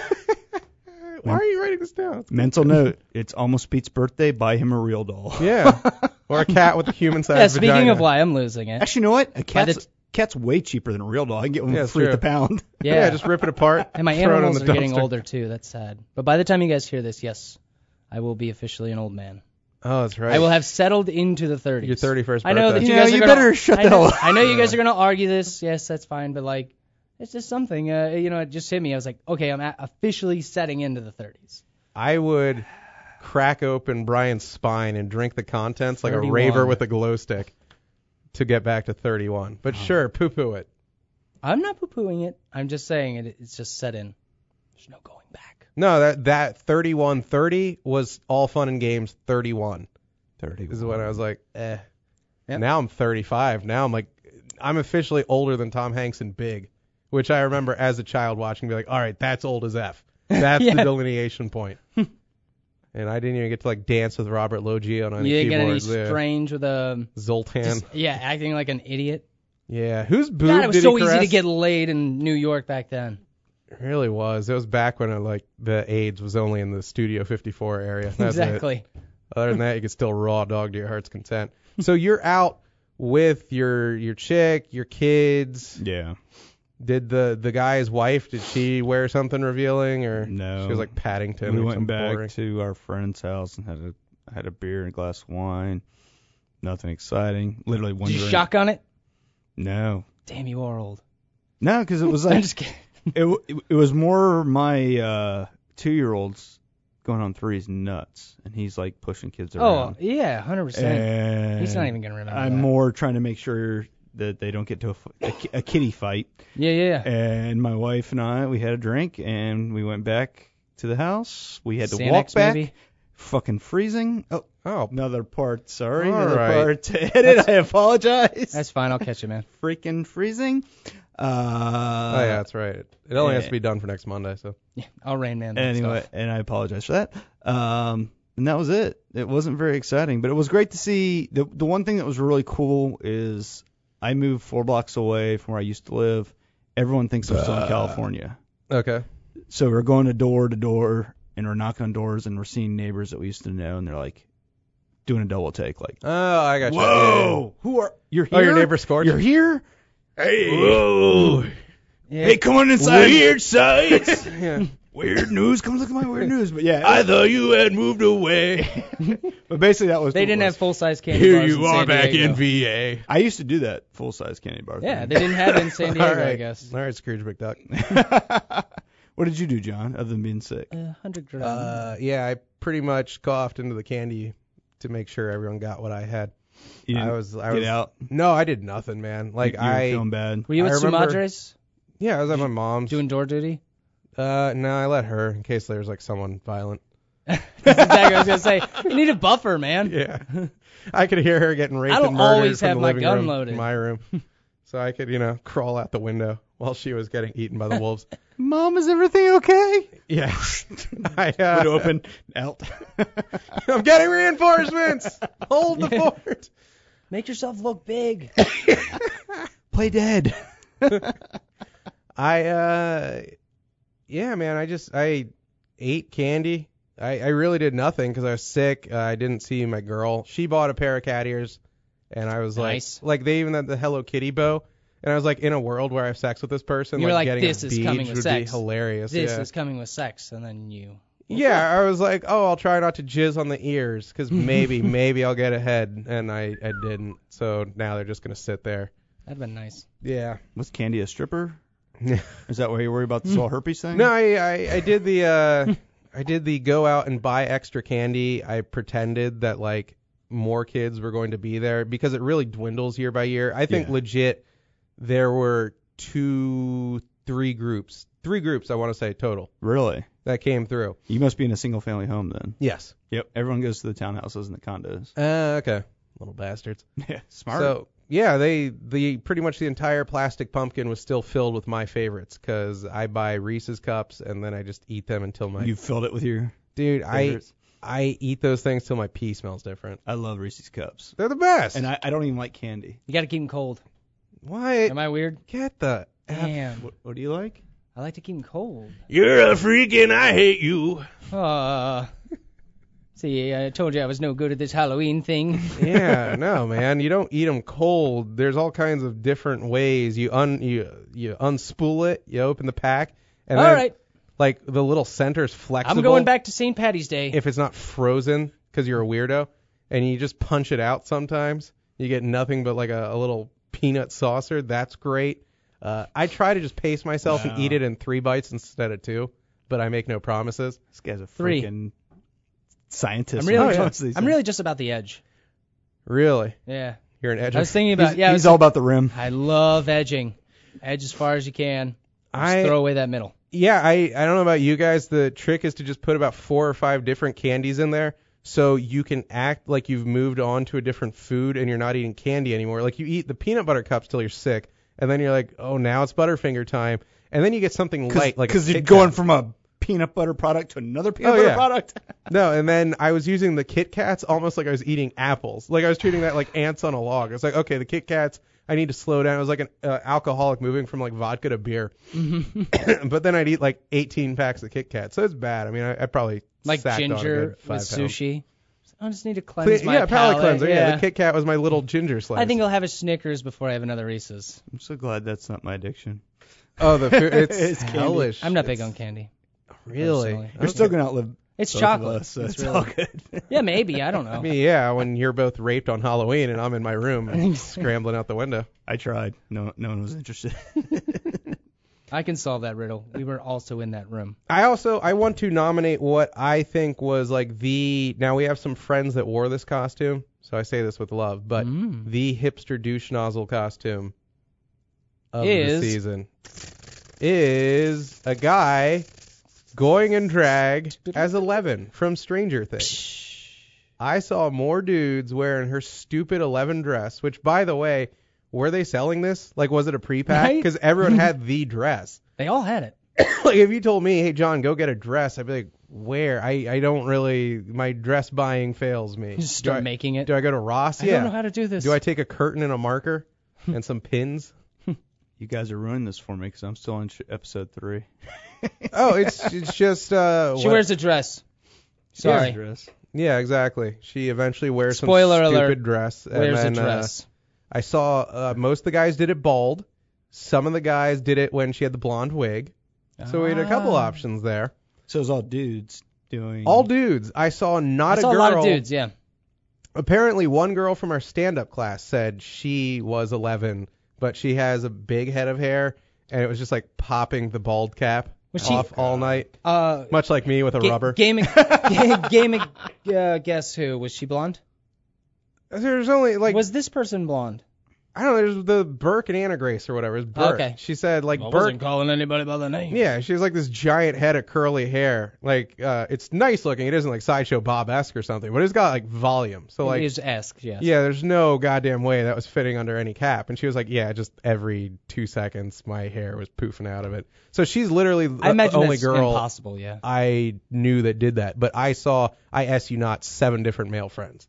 Why are you writing this down? Mental note: it's almost Pete's birthday. Buy him a real doll. Yeah. Or a cat with a human-sized Yeah, speaking vagina. of why I'm losing it. Actually, you know what? Cat's cat's way cheaper than a real dog. I can get one Yeah, for free true. at the pound. Yeah. just rip it apart. And my throw it in animals the are getting dumpster. older too. That's sad. But by the time you guys hear this, yes, I will be officially an old man. Oh, that's right. I will have settled into the 30s. Your 31st birthday. I know that you You guys know, are you gonna, better shut I the know, hell up. I know you guys are gonna argue this. Yes, that's fine. But like, it's just something. It just hit me. I was like, okay, I'm officially setting into the 30s. I would crack open Brian's spine and drink the contents like 31. a raver with a glow stick to get back to 31. But sure, poo-poo it. I'm not poo-pooing it. I'm just saying it's just set in. There's no going back. No, that 31-30 was all fun and games. 31 is when I was like, eh. Yep. Now I'm 35. Now I'm like, I'm officially older than Tom Hanks in Big, which I remember as a child watching, be like, all right, that's old as F. That's Yeah. the delineation point. And I didn't even get to like dance with Robert Loggia on any You didn't get any keyboards. strange with Zoltan. acting like an idiot. Yeah, whose boob God, it was did so he easy caress? to get laid in New York back then. It really was. It was back when the AIDS was only in the Studio 54 area. That's it. Exactly. Other than that, you could still raw dog to your heart's content. So you're out with your chick, your kids. Yeah. Did the guy's wife, did she wear something revealing, or No. she was like Paddington? We or went something back boring? to our friend's house and had a beer and a glass of wine. Nothing exciting. Literally one Did you drink. shotgun it? No. Damn, you are old. No, because it was I'm like just kidding. it was more my 2-year-old's going on 3's nuts, and he's like pushing kids Oh, around. yeah, 100%. And He's not even going to remember I'm that. more trying to make sure that they don't get to a kitty fight. Yeah. And my wife and I, we had a drink, and we went back to the house. We had to Xanax, walk back. maybe? Fucking freezing. Oh, another part. Sorry, All another right. part to edit. I apologize. That's fine. I'll catch you, man. Freaking freezing. Oh yeah, that's right. It only has to yeah. be done for next Monday. So Yeah, I'll Rain Man that Anyway, stuff. and I apologize for that. And that was it. It wasn't very exciting, but it was great to see. The one thing that was really cool is I moved 4 blocks away from where I used to live. Everyone thinks I'm still in California. okay. So we're going door to door, and we're knocking on doors, and we're seeing neighbors that we used to know, and they're like doing a double take, like, Oh, I got you. "Whoa, who are you're here? Oh, your neighbor Scorch? You're here? Hey, whoa. Yeah. Hey, come on inside. Weird sights. Yeah. Weird news. Come look at my weird news." But yeah, I thought you had moved away. but basically that was. They what it didn't was. have full-size candy Here bars you in are San back Diego. in VA. I used to do that full-size candy bar. Yeah, thing. they didn't have it in San Diego, All right. I guess. All right, Scrooge McDuck. What did you do, John, other than being sick? 100 grams. Yeah, I pretty much coughed into the candy to make sure everyone got what I had. You I didn't was get out. No, I did nothing, man. Like You were feeling bad. Were you I with remember- Sumadres yeah, I was at my mom's. doing door duty? No, I let her in case there was like someone violent. That's exactly what I was gonna say. You need a buffer, man. Yeah, I could hear her getting raped I don't and murdered always from have the my living gun room loaded. in my room, so I could crawl out the window while she was getting eaten by the wolves. Mom, is everything okay? Yeah, I Would open out. I'm getting reinforcements. Hold the fort. Make yourself look big. Play dead. Yeah, man, I ate candy. I really did nothing because I was sick. I didn't see my girl. She bought a pair of cat ears, and I was Nice. like they even had the Hello Kitty bow, and I was like, in a world where I have sex with this person, You're like, getting this a is bead coming with would sex. be hilarious. This yeah. is coming with sex, and then you. Yeah, I was like, oh, I'll try not to jizz on the ears because maybe I'll get ahead, and I didn't. So now they're just gonna sit there. That'd been nice. Yeah. Was Candy a stripper? Is that why you're worried about this whole herpes thing? No, I did the I did the go out and buy extra candy. I pretended that like more kids were going to be there because it really dwindles year by year. I think Yeah. legit there were 3 groups I want to say total Really? that came through. You must be in a single-family home then. Yes. Yep. Everyone goes to the townhouses and the condos. Okay. Little bastards. Yeah. Smart. So yeah, the pretty much the entire plastic pumpkin was still filled with my favorites because I buy Reese's cups and then I just eat them until my you filled it with your dude. favorites? I eat those things till my pee smells different. I love Reese's Cups. They're the best. And I don't even like candy. You got to keep them cold. What? Am I weird? Get the F. Damn. What do you like? I like to keep them cold. You're a freak and I hate you. See, I told you I was no good at this Halloween thing. Yeah, no, man. You don't eat them cold. There's all kinds of different ways. You unspool it. You open the pack. And All then, right. like, the little center's flexible. I'm going back to St. Patty's Day. If it's not frozen because you're a weirdo, and you just punch it out sometimes, you get nothing but, like, a little peanut saucer. That's great. I try to just pace myself and eat it in 3 bites instead of 2, but I make no promises. This guy's a 3. freaking scientist. I'm really just about the edge. Really? Yeah. You're an edger? I was thinking about, He's all about the rim. I love edging. Edge as far as you can. Just throw away that middle. Yeah, I don't know about you guys. The trick is to just put about 4 or 5 different candies in there so you can act like you've moved on to a different food and you're not eating candy anymore. Like you eat the peanut butter cups till you're sick, and then you're like, oh, now it's Butterfinger time. And then you get something light, like because you're going from a peanut butter product to another peanut butter product. No, and then I was using the Kit Kats almost like I was eating apples. Like I was treating that like ants on a log. It's like, okay, the Kit Kats, I need to slow down. It was like an alcoholic moving from like vodka to beer. But then I'd eat like 18 packs of Kit Kats. So it's bad. I mean, I probably Like sacked on a ginger good 5 with pounds. sushi. I just need to cleanse my palate cleanser. Yeah, Yeah. the Kit Kat was my little ginger slice. I think I'll have a Snickers before I have another Reese's. I'm so glad that's not my addiction. Oh, the food, it's It's candy. hellish. I'm not big on candy. Really? personally. You're still gonna outlive. It's both of chocolate. us, so It's it's really- all good. Yeah, maybe. I don't know. I mean, yeah, when you're both raped on Halloween and I'm in my room scrambling out the window. I tried. No one was interested. I can solve that riddle. We were also in that room. I want to nominate what I think was like now we have some friends that wore this costume, so I say this with love, but the hipster douche nozzle costume of the season is a guy going in drag as Eleven from Stranger Things. I saw more dudes wearing her stupid 11 dress, which, by the way, were they selling this? Like, was it a pre-pack? Right? Because everyone had the dress. They all had it. Like, if you told me, hey, John, go get a dress, I'd be like, where? I don't really, my dress buying fails me. You just start making it. Do I go to Ross? I don't know how to do this. Do I take a curtain and a marker and some pins? You guys are ruining this for me because I'm still on episode 3. Oh, it's just. She wears a dress. Sorry. Dress. Yeah, exactly. She eventually wears Spoiler some stupid alert. dress. And Wears then, a dress. I saw most of the guys did it bald. Some of the guys did it when she had the blonde wig. So we had a couple options there. So it's all dudes doing. All dudes. I saw not I saw a girl. a lot of dudes, yeah. Apparently, one girl from our stand-up class said she was 11, but she has a big head of hair, and it was just like popping the bald cap off all night, much like me with a rubber. Gaming, guess who? Was she blonde? There's only like Was this person blonde? I don't know. There's the Burke and Anna Grace or whatever. It's Burke. Okay. She said like I Burke. wasn't calling anybody by the name. Yeah, she has like this giant head of curly hair. Like it's nice looking. It isn't like Sideshow Bob-esque or something, but it's got like volume. So like It is esque, yes. yeah, there's no goddamn way that was fitting under any cap. And she was like, yeah, just every 2 seconds my hair was poofing out of it. So she's literally I the imagine only that's girl impossible, yeah. I knew that did that. But I you not 7 different male friends.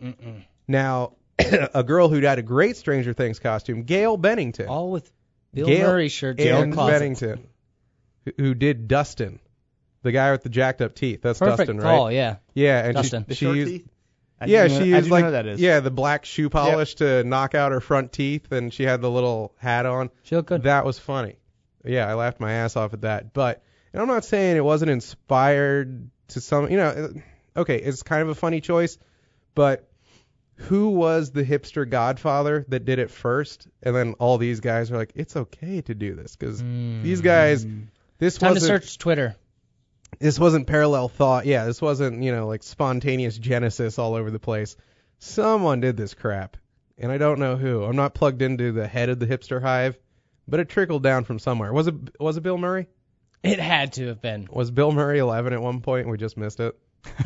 Now, a girl who had a great Stranger Things costume, Gail Bennington. All with Bill Gail Murray shirts and in closet. Bennington, who did Dustin, the guy with the jacked up teeth. That's Perfect Dustin, call, right? yeah. Yeah, and Dustin. The she shark used, teeth? she I used do know like who that is. the black shoe polish to knock out her front teeth, and she had the little hat on. She looked good. That was funny. Yeah, I laughed my ass off at that. But and I'm not saying it wasn't inspired to some, okay, it's kind of a funny choice, but who was the hipster godfather that did it first? And then all these guys are like, it's okay to do this because these guys, this Time to wasn't search Twitter. this wasn't parallel thought. Yeah, this wasn't, like spontaneous genesis all over the place. Someone did this crap, and I don't know who. I'm not plugged into the head of the hipster hive, but it trickled down from somewhere. Was it Bill Murray? It had to have been. Was Bill Murray 11 at one point and we just missed it?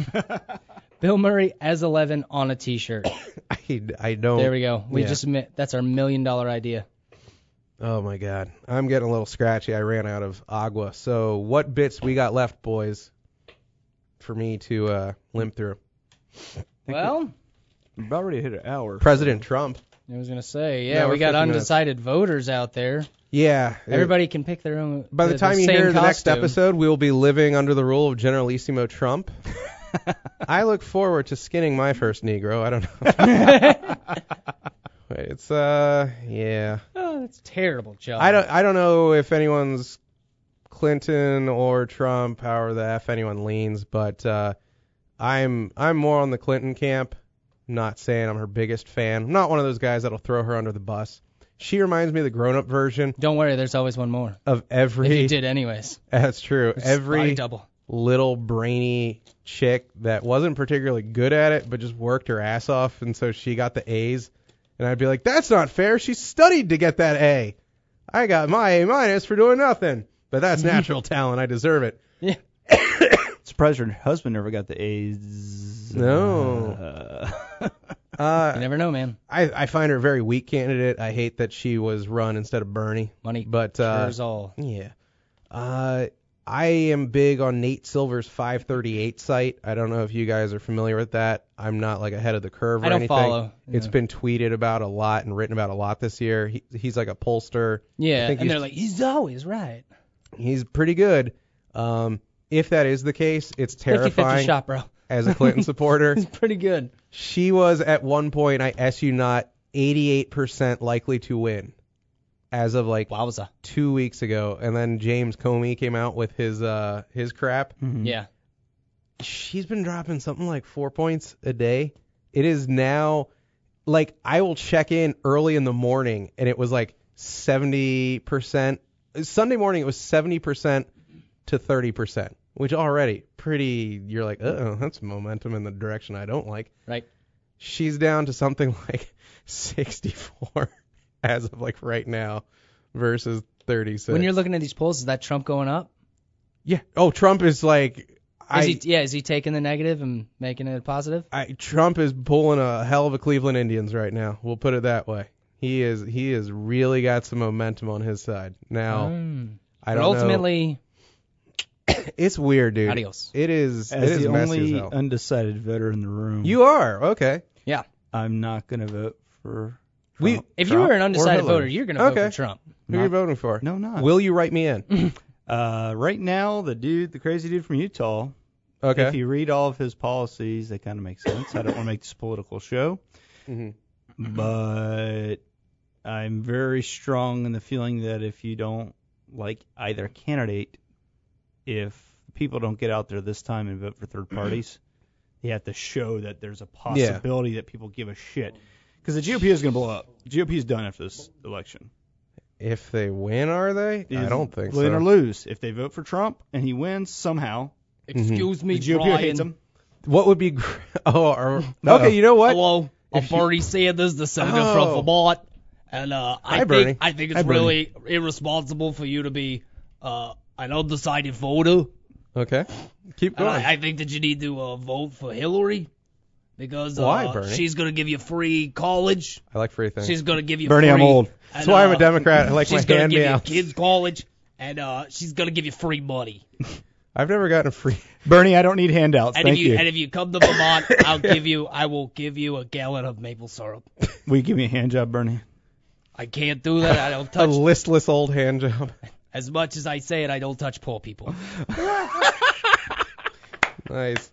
Bill Murray as 11 on a T-shirt. I don't. There we go. We yeah. just admit that's our $1 million idea. Oh my God, I'm getting a little scratchy. I ran out of agua. So what bits we got left, boys, for me to limp through? Well, We've already hit an hour. President Trump. I was gonna say, Yeah, we're we got 50 minutes. undecided voters out there. Yeah. Everybody can pick their own. By the time you same hear the next costume. episode, we will be living under the rule of Generalissimo Trump. I look forward to skinning my first Negro. I don't know. It's yeah. Oh, that's terrible, Joe. I don't know if anyone's Clinton or Trump, however the F anyone leans, but I'm more on the Clinton camp. Not saying I'm her biggest fan. I'm not one of those guys that'll throw her under the bus. She reminds me of the grown-up version Don't worry, there's always one more. of every. If you did anyways. That's true. It's probably Every double. little brainy chick that wasn't particularly good at it, but just worked her ass off, and so she got the A's. And I'd be like, that's not fair. She studied to get that A. I got my A- for doing nothing. But that's natural talent. I deserve it. Yeah. Surprised her husband never got the A's. No. You never know, man. I find her a very weak candidate. I hate that she was run instead of Bernie. Money But cures all. yeah. I am big on Nate Silver's 538 site. I don't know if you guys are familiar with that. I'm not like ahead of the curve or I don't anything. follow. It's Yeah. been tweeted about a lot and written about a lot this year. He's like a pollster. Yeah, I think and they're like, he's always right. he's pretty good. If that is the case, it's 50-50 terrifying shot, bro. as a Clinton supporter. He's pretty good. She was at one point, I SU not 88% likely to win as of like Wowza. 2 weeks ago, and then James Comey came out with his crap. Mhm. Yeah. She's been dropping something like 4 points a day. It is now like I will check in early in the morning and it was like 70%. Sunday morning it was 70% to 30%, which already pretty, you're like, oh, that's momentum in the direction I don't like. Right. She's down to something like 64 as of like right now versus 36. When you're looking at these polls, is that Trump going up? Yeah. Oh, Trump is like, Is he taking the negative and making it a positive? Trump is pulling a hell of a Cleveland Indians right now. We'll put it that way. He is really got some momentum on his side. Now, I But don't ultimately, know. It's weird, dude. adios. It is. As it is the messy only as hell. undecided voter in the room, You are okay. Yeah. I'm not going to vote for We. Trump. If Trump you were an or undecided Hillary? voter, you're going to vote Okay. for Trump. Who are you voting for? No, not. Will you write me in? Right now, the crazy dude from Utah, Okay. if you read all of his policies, they kind of make sense. I don't want to make this a political show, Mhm. but I'm very strong in the feeling that if you don't like either candidate, if people don't get out there this time and vote for third parties, you have to show that there's a possibility that people give a shit. Because the GOP is going to blow up. The GOP is done after this election. If they win, are they? I don't think Win so. or lose. If they vote for Trump and he wins somehow, Excuse me, the GOP hates him. What would be? Okay. You know what? Hello, I'm If you- Bernie Sanders, the senator Oh. from Vermont, and Hi, Bernie. I think Hi, it's Bernie. really irresponsible for you to be an undecided voter. Okay. Keep And going. I think that you need to vote for Hillary because Why, Bernie? she's gonna give you free college. I like free things. She's gonna give you Bernie, free, I'm old. That's why I'm a Democrat. I like my she's gonna give you hand-me-outs. kids college, and she's gonna give you free money. I've never gotten a free. Bernie, I don't need handouts. And Thank if you. and if you come to Vermont, I will give you a gallon of maple syrup. Will you give me a hand job, Bernie? I can't do that. I don't A touch listless old hand job. as much as I say it. I don't touch poor people. Nice.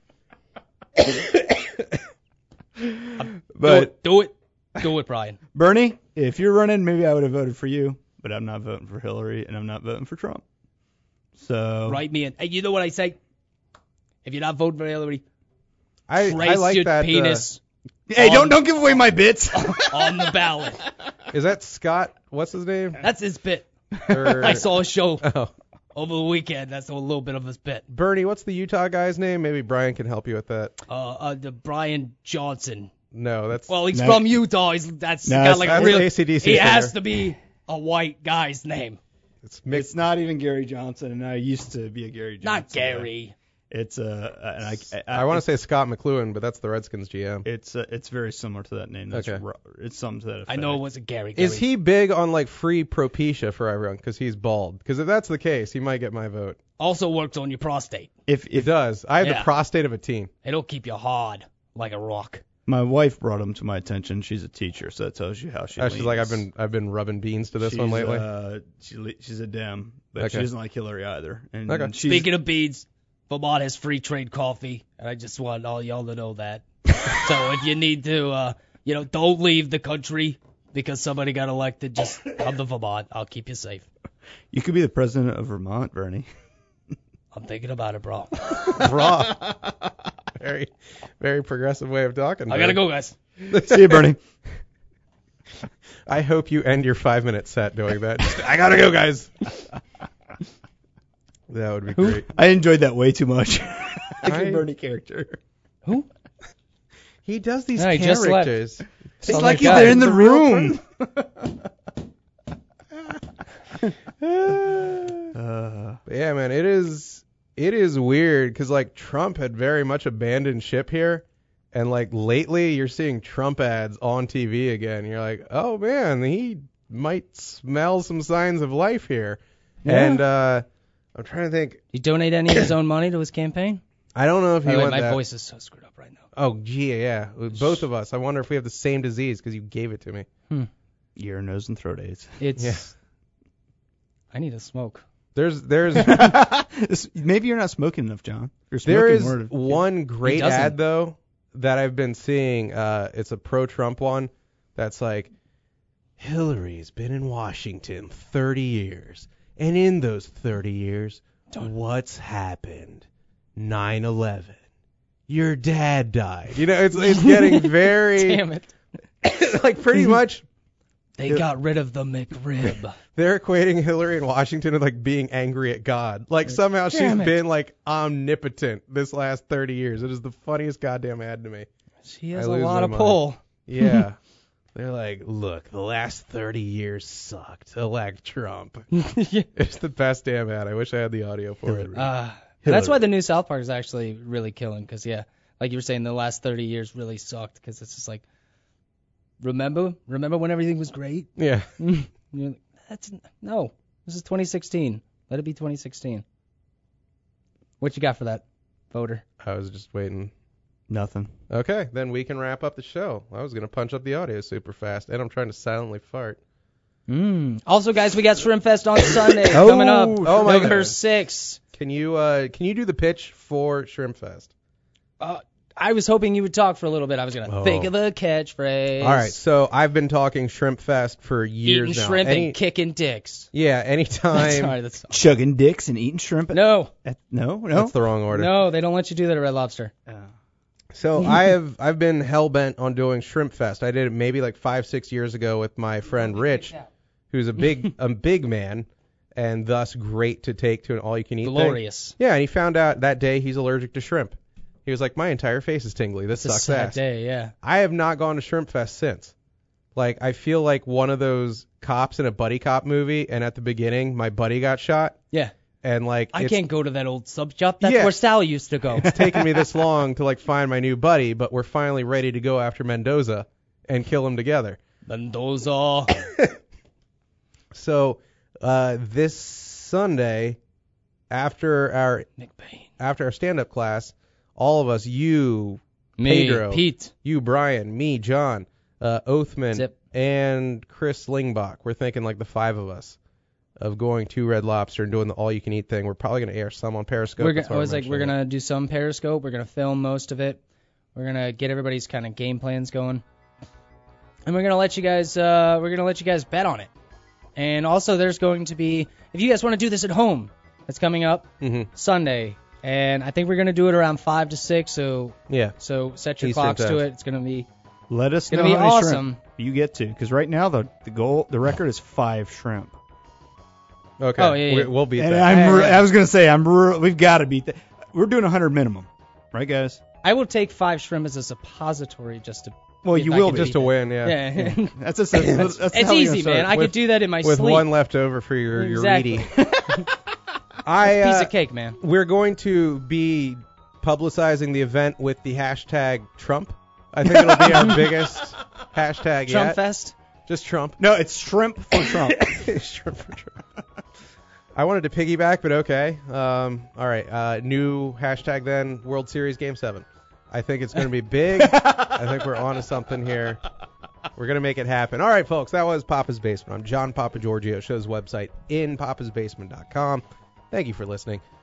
But do it, Brian. Bernie, if you're running, maybe I would have voted for you, but I'm not voting for Hillary and I'm not voting for Trump. So Write me in. And you know what I say? If you're not voting for Hillary, I trace like your that. penis hey, don't give away my bits. on the ballot. Is that Scott? What's his name? That's his bit. Or- I saw a show Oh. over the weekend. That's a little bit of his bit. Bernie, what's the Utah guy's name? Maybe Brian can help you with that. The Brian Johnson. No, that's. Well, he's No. from Utah. That's No, got like that's a real. an AC/DC He has singer. to be a white guy's name, it's mixed. It's not even Gary Johnson, and I used to be a Gary Johnson. not Gary. It's and I want to say Scott McLuhan, but that's the Redskins GM. it's very similar to that name. That's Okay. It's something to that effect. I know it wasn't Gary. Is he big on like free Propecia for everyone? Because he's bald. Because if that's the case, he might get my vote. also works on your prostate? If It does. I have the Yeah. prostate of a teen. It'll keep you hard like a rock. my wife brought him to my attention, she's a teacher, so that tells you how she. She's like, leans. I've been rubbing beans to this one lately. She's a Dem, but she Okay. doesn't like Hillary either. And Okay. she's, Speaking of beads, Vermont has free trade coffee, and I just want all y'all to know that. So if you need to, don't leave the country because somebody got elected, just come to Vermont. I'll keep you safe. You could be the president of Vermont, Bernie. I'm thinking about it, bro. Raw. Very, very progressive way of talking. I gotta go, guys. See you, Bernie. I hope you end your 5-minute set doing that. I gotta go, guys. That would be great. I enjoyed that way too much. Like I- a Bernie character. Who? He does these No, he just left. characters. It's Oh my like he's God. there in the room. But yeah, man, it is weird because like Trump had very much abandoned ship here, and like lately you're seeing Trump ads on TV again. You're like, oh man, he might smell some signs of life here. Yeah. And I'm trying to think. Did he donate any of his own money to his campaign? I don't know if he By the way, went my that. voice is so screwed up right now. Oh, gee, yeah, both of us. I wonder if we have the same disease because you gave it to me. Ear, nose, and throat AIDS. It's. Yeah. I need to smoke. There's Maybe you're not smoking enough, John. You're There smoking is more. one great doesn't. ad though that I've been seeing. It's a pro-Trump one that's like, Hillary's been in Washington 30 years, and in those 30 years, what's happened? 9/11. Your dad died. You know, it's getting very Damn it. like pretty much They got rid of the McRib. they're equating Hillary in Washington with like being angry at God. Like somehow she's Damn it. been like omnipotent this last 30 years. It is the funniest goddamn ad to me. She has I a lose lot my of mind. pull. Yeah. They're like, look, the last 30 years sucked. Elect Trump. It's the best damn ad. I wish I had the audio for it. That's why the new South Park is actually really killing. Because, yeah, like you were saying, the last 30 years really sucked. Because it's just like, remember when everything was great? Yeah. You're like, no. This is 2016. Let it be 2016. What you got for that, voter? I was just waiting. Nothing. Okay, then we can wrap up the show. I was going to punch up the audio super fast, and I'm trying to silently fart. Also, guys, we got Shrimp Fest on Sunday coming up. oh my November God. 6th. Can you do the pitch for Shrimp Fest? I was hoping you would talk for a little bit. I was going to think of the catchphrase. All right, so I've been talking Shrimp Fest for years Eating now. shrimp and kicking dicks. Yeah, anytime. Sorry, that's Chugging dicks and eating shrimp. no. No. That's the wrong order. No, they don't let you do that at Red Lobster. So I've been hell bent on doing Shrimp Fest. I did it maybe like 5-6 years ago with my friend Rich, who's a big man, and thus great to take to an all-you-can-eat thing. Glorious. Yeah, and he found out that day he's allergic to shrimp. He was like, my entire face is tingly. This It's a sucks sad ass. day, yeah. I have not gone to Shrimp Fest since. Like, I feel like one of those cops in a buddy cop movie, and at the beginning, my buddy got shot, Yeah. and like, I it's can't go to that old sub shop. That's Yeah. where Sal used to go. taken me this long to like find my new buddy, but we're finally ready to go after Mendoza and kill him together. Mendoza. So, this Sunday, after our stand-up class, all of us, you, Me, Pedro, Pete. you, Brian, me, John, Oathman, Zip. and Chris Lingbach. We're thinking like the 5 of us of going to Red Lobster and doing the all-you-can-eat thing. We're probably going to air some on Periscope. We're That's why we're mentioning gonna do some Periscope. We're gonna film most of it. We're gonna get everybody's kind of game plans going, and we're gonna let you guys bet on it. And also, there's going to be, if you guys want to do this at home, it's coming up Sunday, and I think we're gonna do it around 5 to 6. So Yeah. set your Eastern clocks to time. it. It's gonna be Let us know gonna be how many awesome. shrimp you get to, because right now the record is 5 shrimp. Okay. Oh, yeah, yeah. We'll beat And that. I was gonna say we've got to beat that. We're doing 100 minimum, right, guys? I will take 5 shrimp as a suppository just to. Well, if you I will can be. Just to win, yeah. Yeah. That's that's It's how we're easy, gonna man. I start. could do that in my With sleep. one left over for your Exactly. Reedy. Piece of cake, man. We're going to be publicizing the event with the hashtag Trump. I think it'll be our biggest hashtag Trump yet. Fest. Just Trump. No, it's shrimp for Trump. Shrimp for Trump. I wanted to piggyback, but okay. All right. New hashtag then, World Series Game 7. I think it's going to be big. I think we're on to something here. We're going to make it happen. All right, folks, that was Papa's Basement. I'm John Papa Giorgio. Show's website in papasbasement.com. Thank you for listening.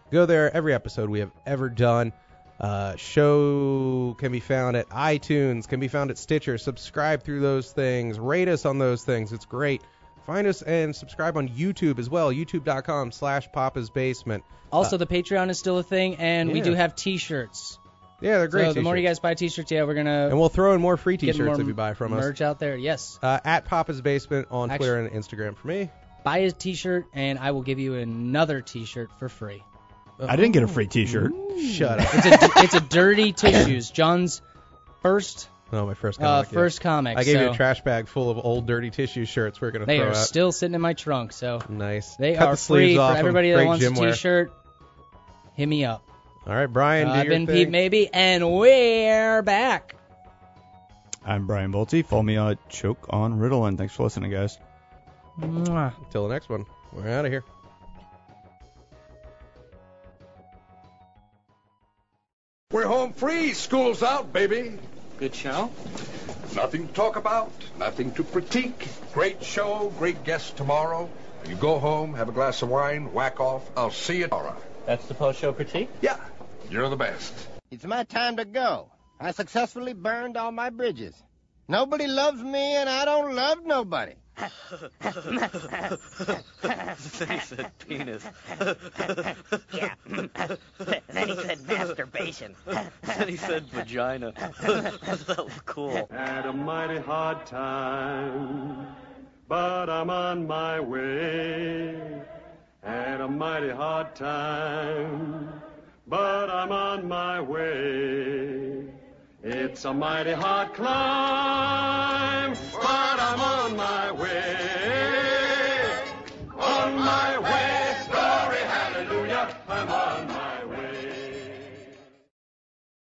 Go there. Every episode we have ever done. Show can be found at iTunes, can be found at Stitcher. Subscribe through those things. Rate us on those things. It's great. Find us and subscribe on YouTube as well. YouTube.com/Papa's Basement. Also, the Patreon is still a thing, and we Yeah. do have T-shirts. Yeah, they're great. So the more you t-shirts. guys buy T-shirts, we're gonna And we'll throw in more free get T-shirts more if you buy from us. merch out there. Yes, At Papa's Basement on Twitter and Instagram for me. buy a T-shirt, and I will give you another T-shirt for free. I didn't get a free T-shirt. Shut up. It's a Dirty Tissues, John's first Oh, my first comic. first comic. I gave you so a trash bag full of old dirty tissue shirts we're going to they throw are out. still sitting in my trunk, so Nice. they Cut are the sleeves free off for 'em. everybody that Great wants a gym wear. T-shirt. Hit me up. All right, Brian, do I've your been thing. Pete Maybe, and we're back. I'm Brian Bolte. Follow me on Choke on Ritalin. Thanks for listening, guys. Mwah. Until the next one, we're out of here. We're home free. School's out, baby. Good show. Nothing to talk about, nothing to critique. Great show, great guest tomorrow. You go home, have a glass of wine, whack off. I'll see you tomorrow. That's the post-show critique? Yeah, you're the best. It's my time to go. I successfully burned all my bridges. Nobody loves me, and I don't love nobody. Then he said penis. Yeah. Then he said masturbation. Then he said vagina. That was cool. Had a mighty hard time, but I'm on my way. Had a mighty hard time, but I'm on my way. It's a mighty hard climb, but I'm on my way.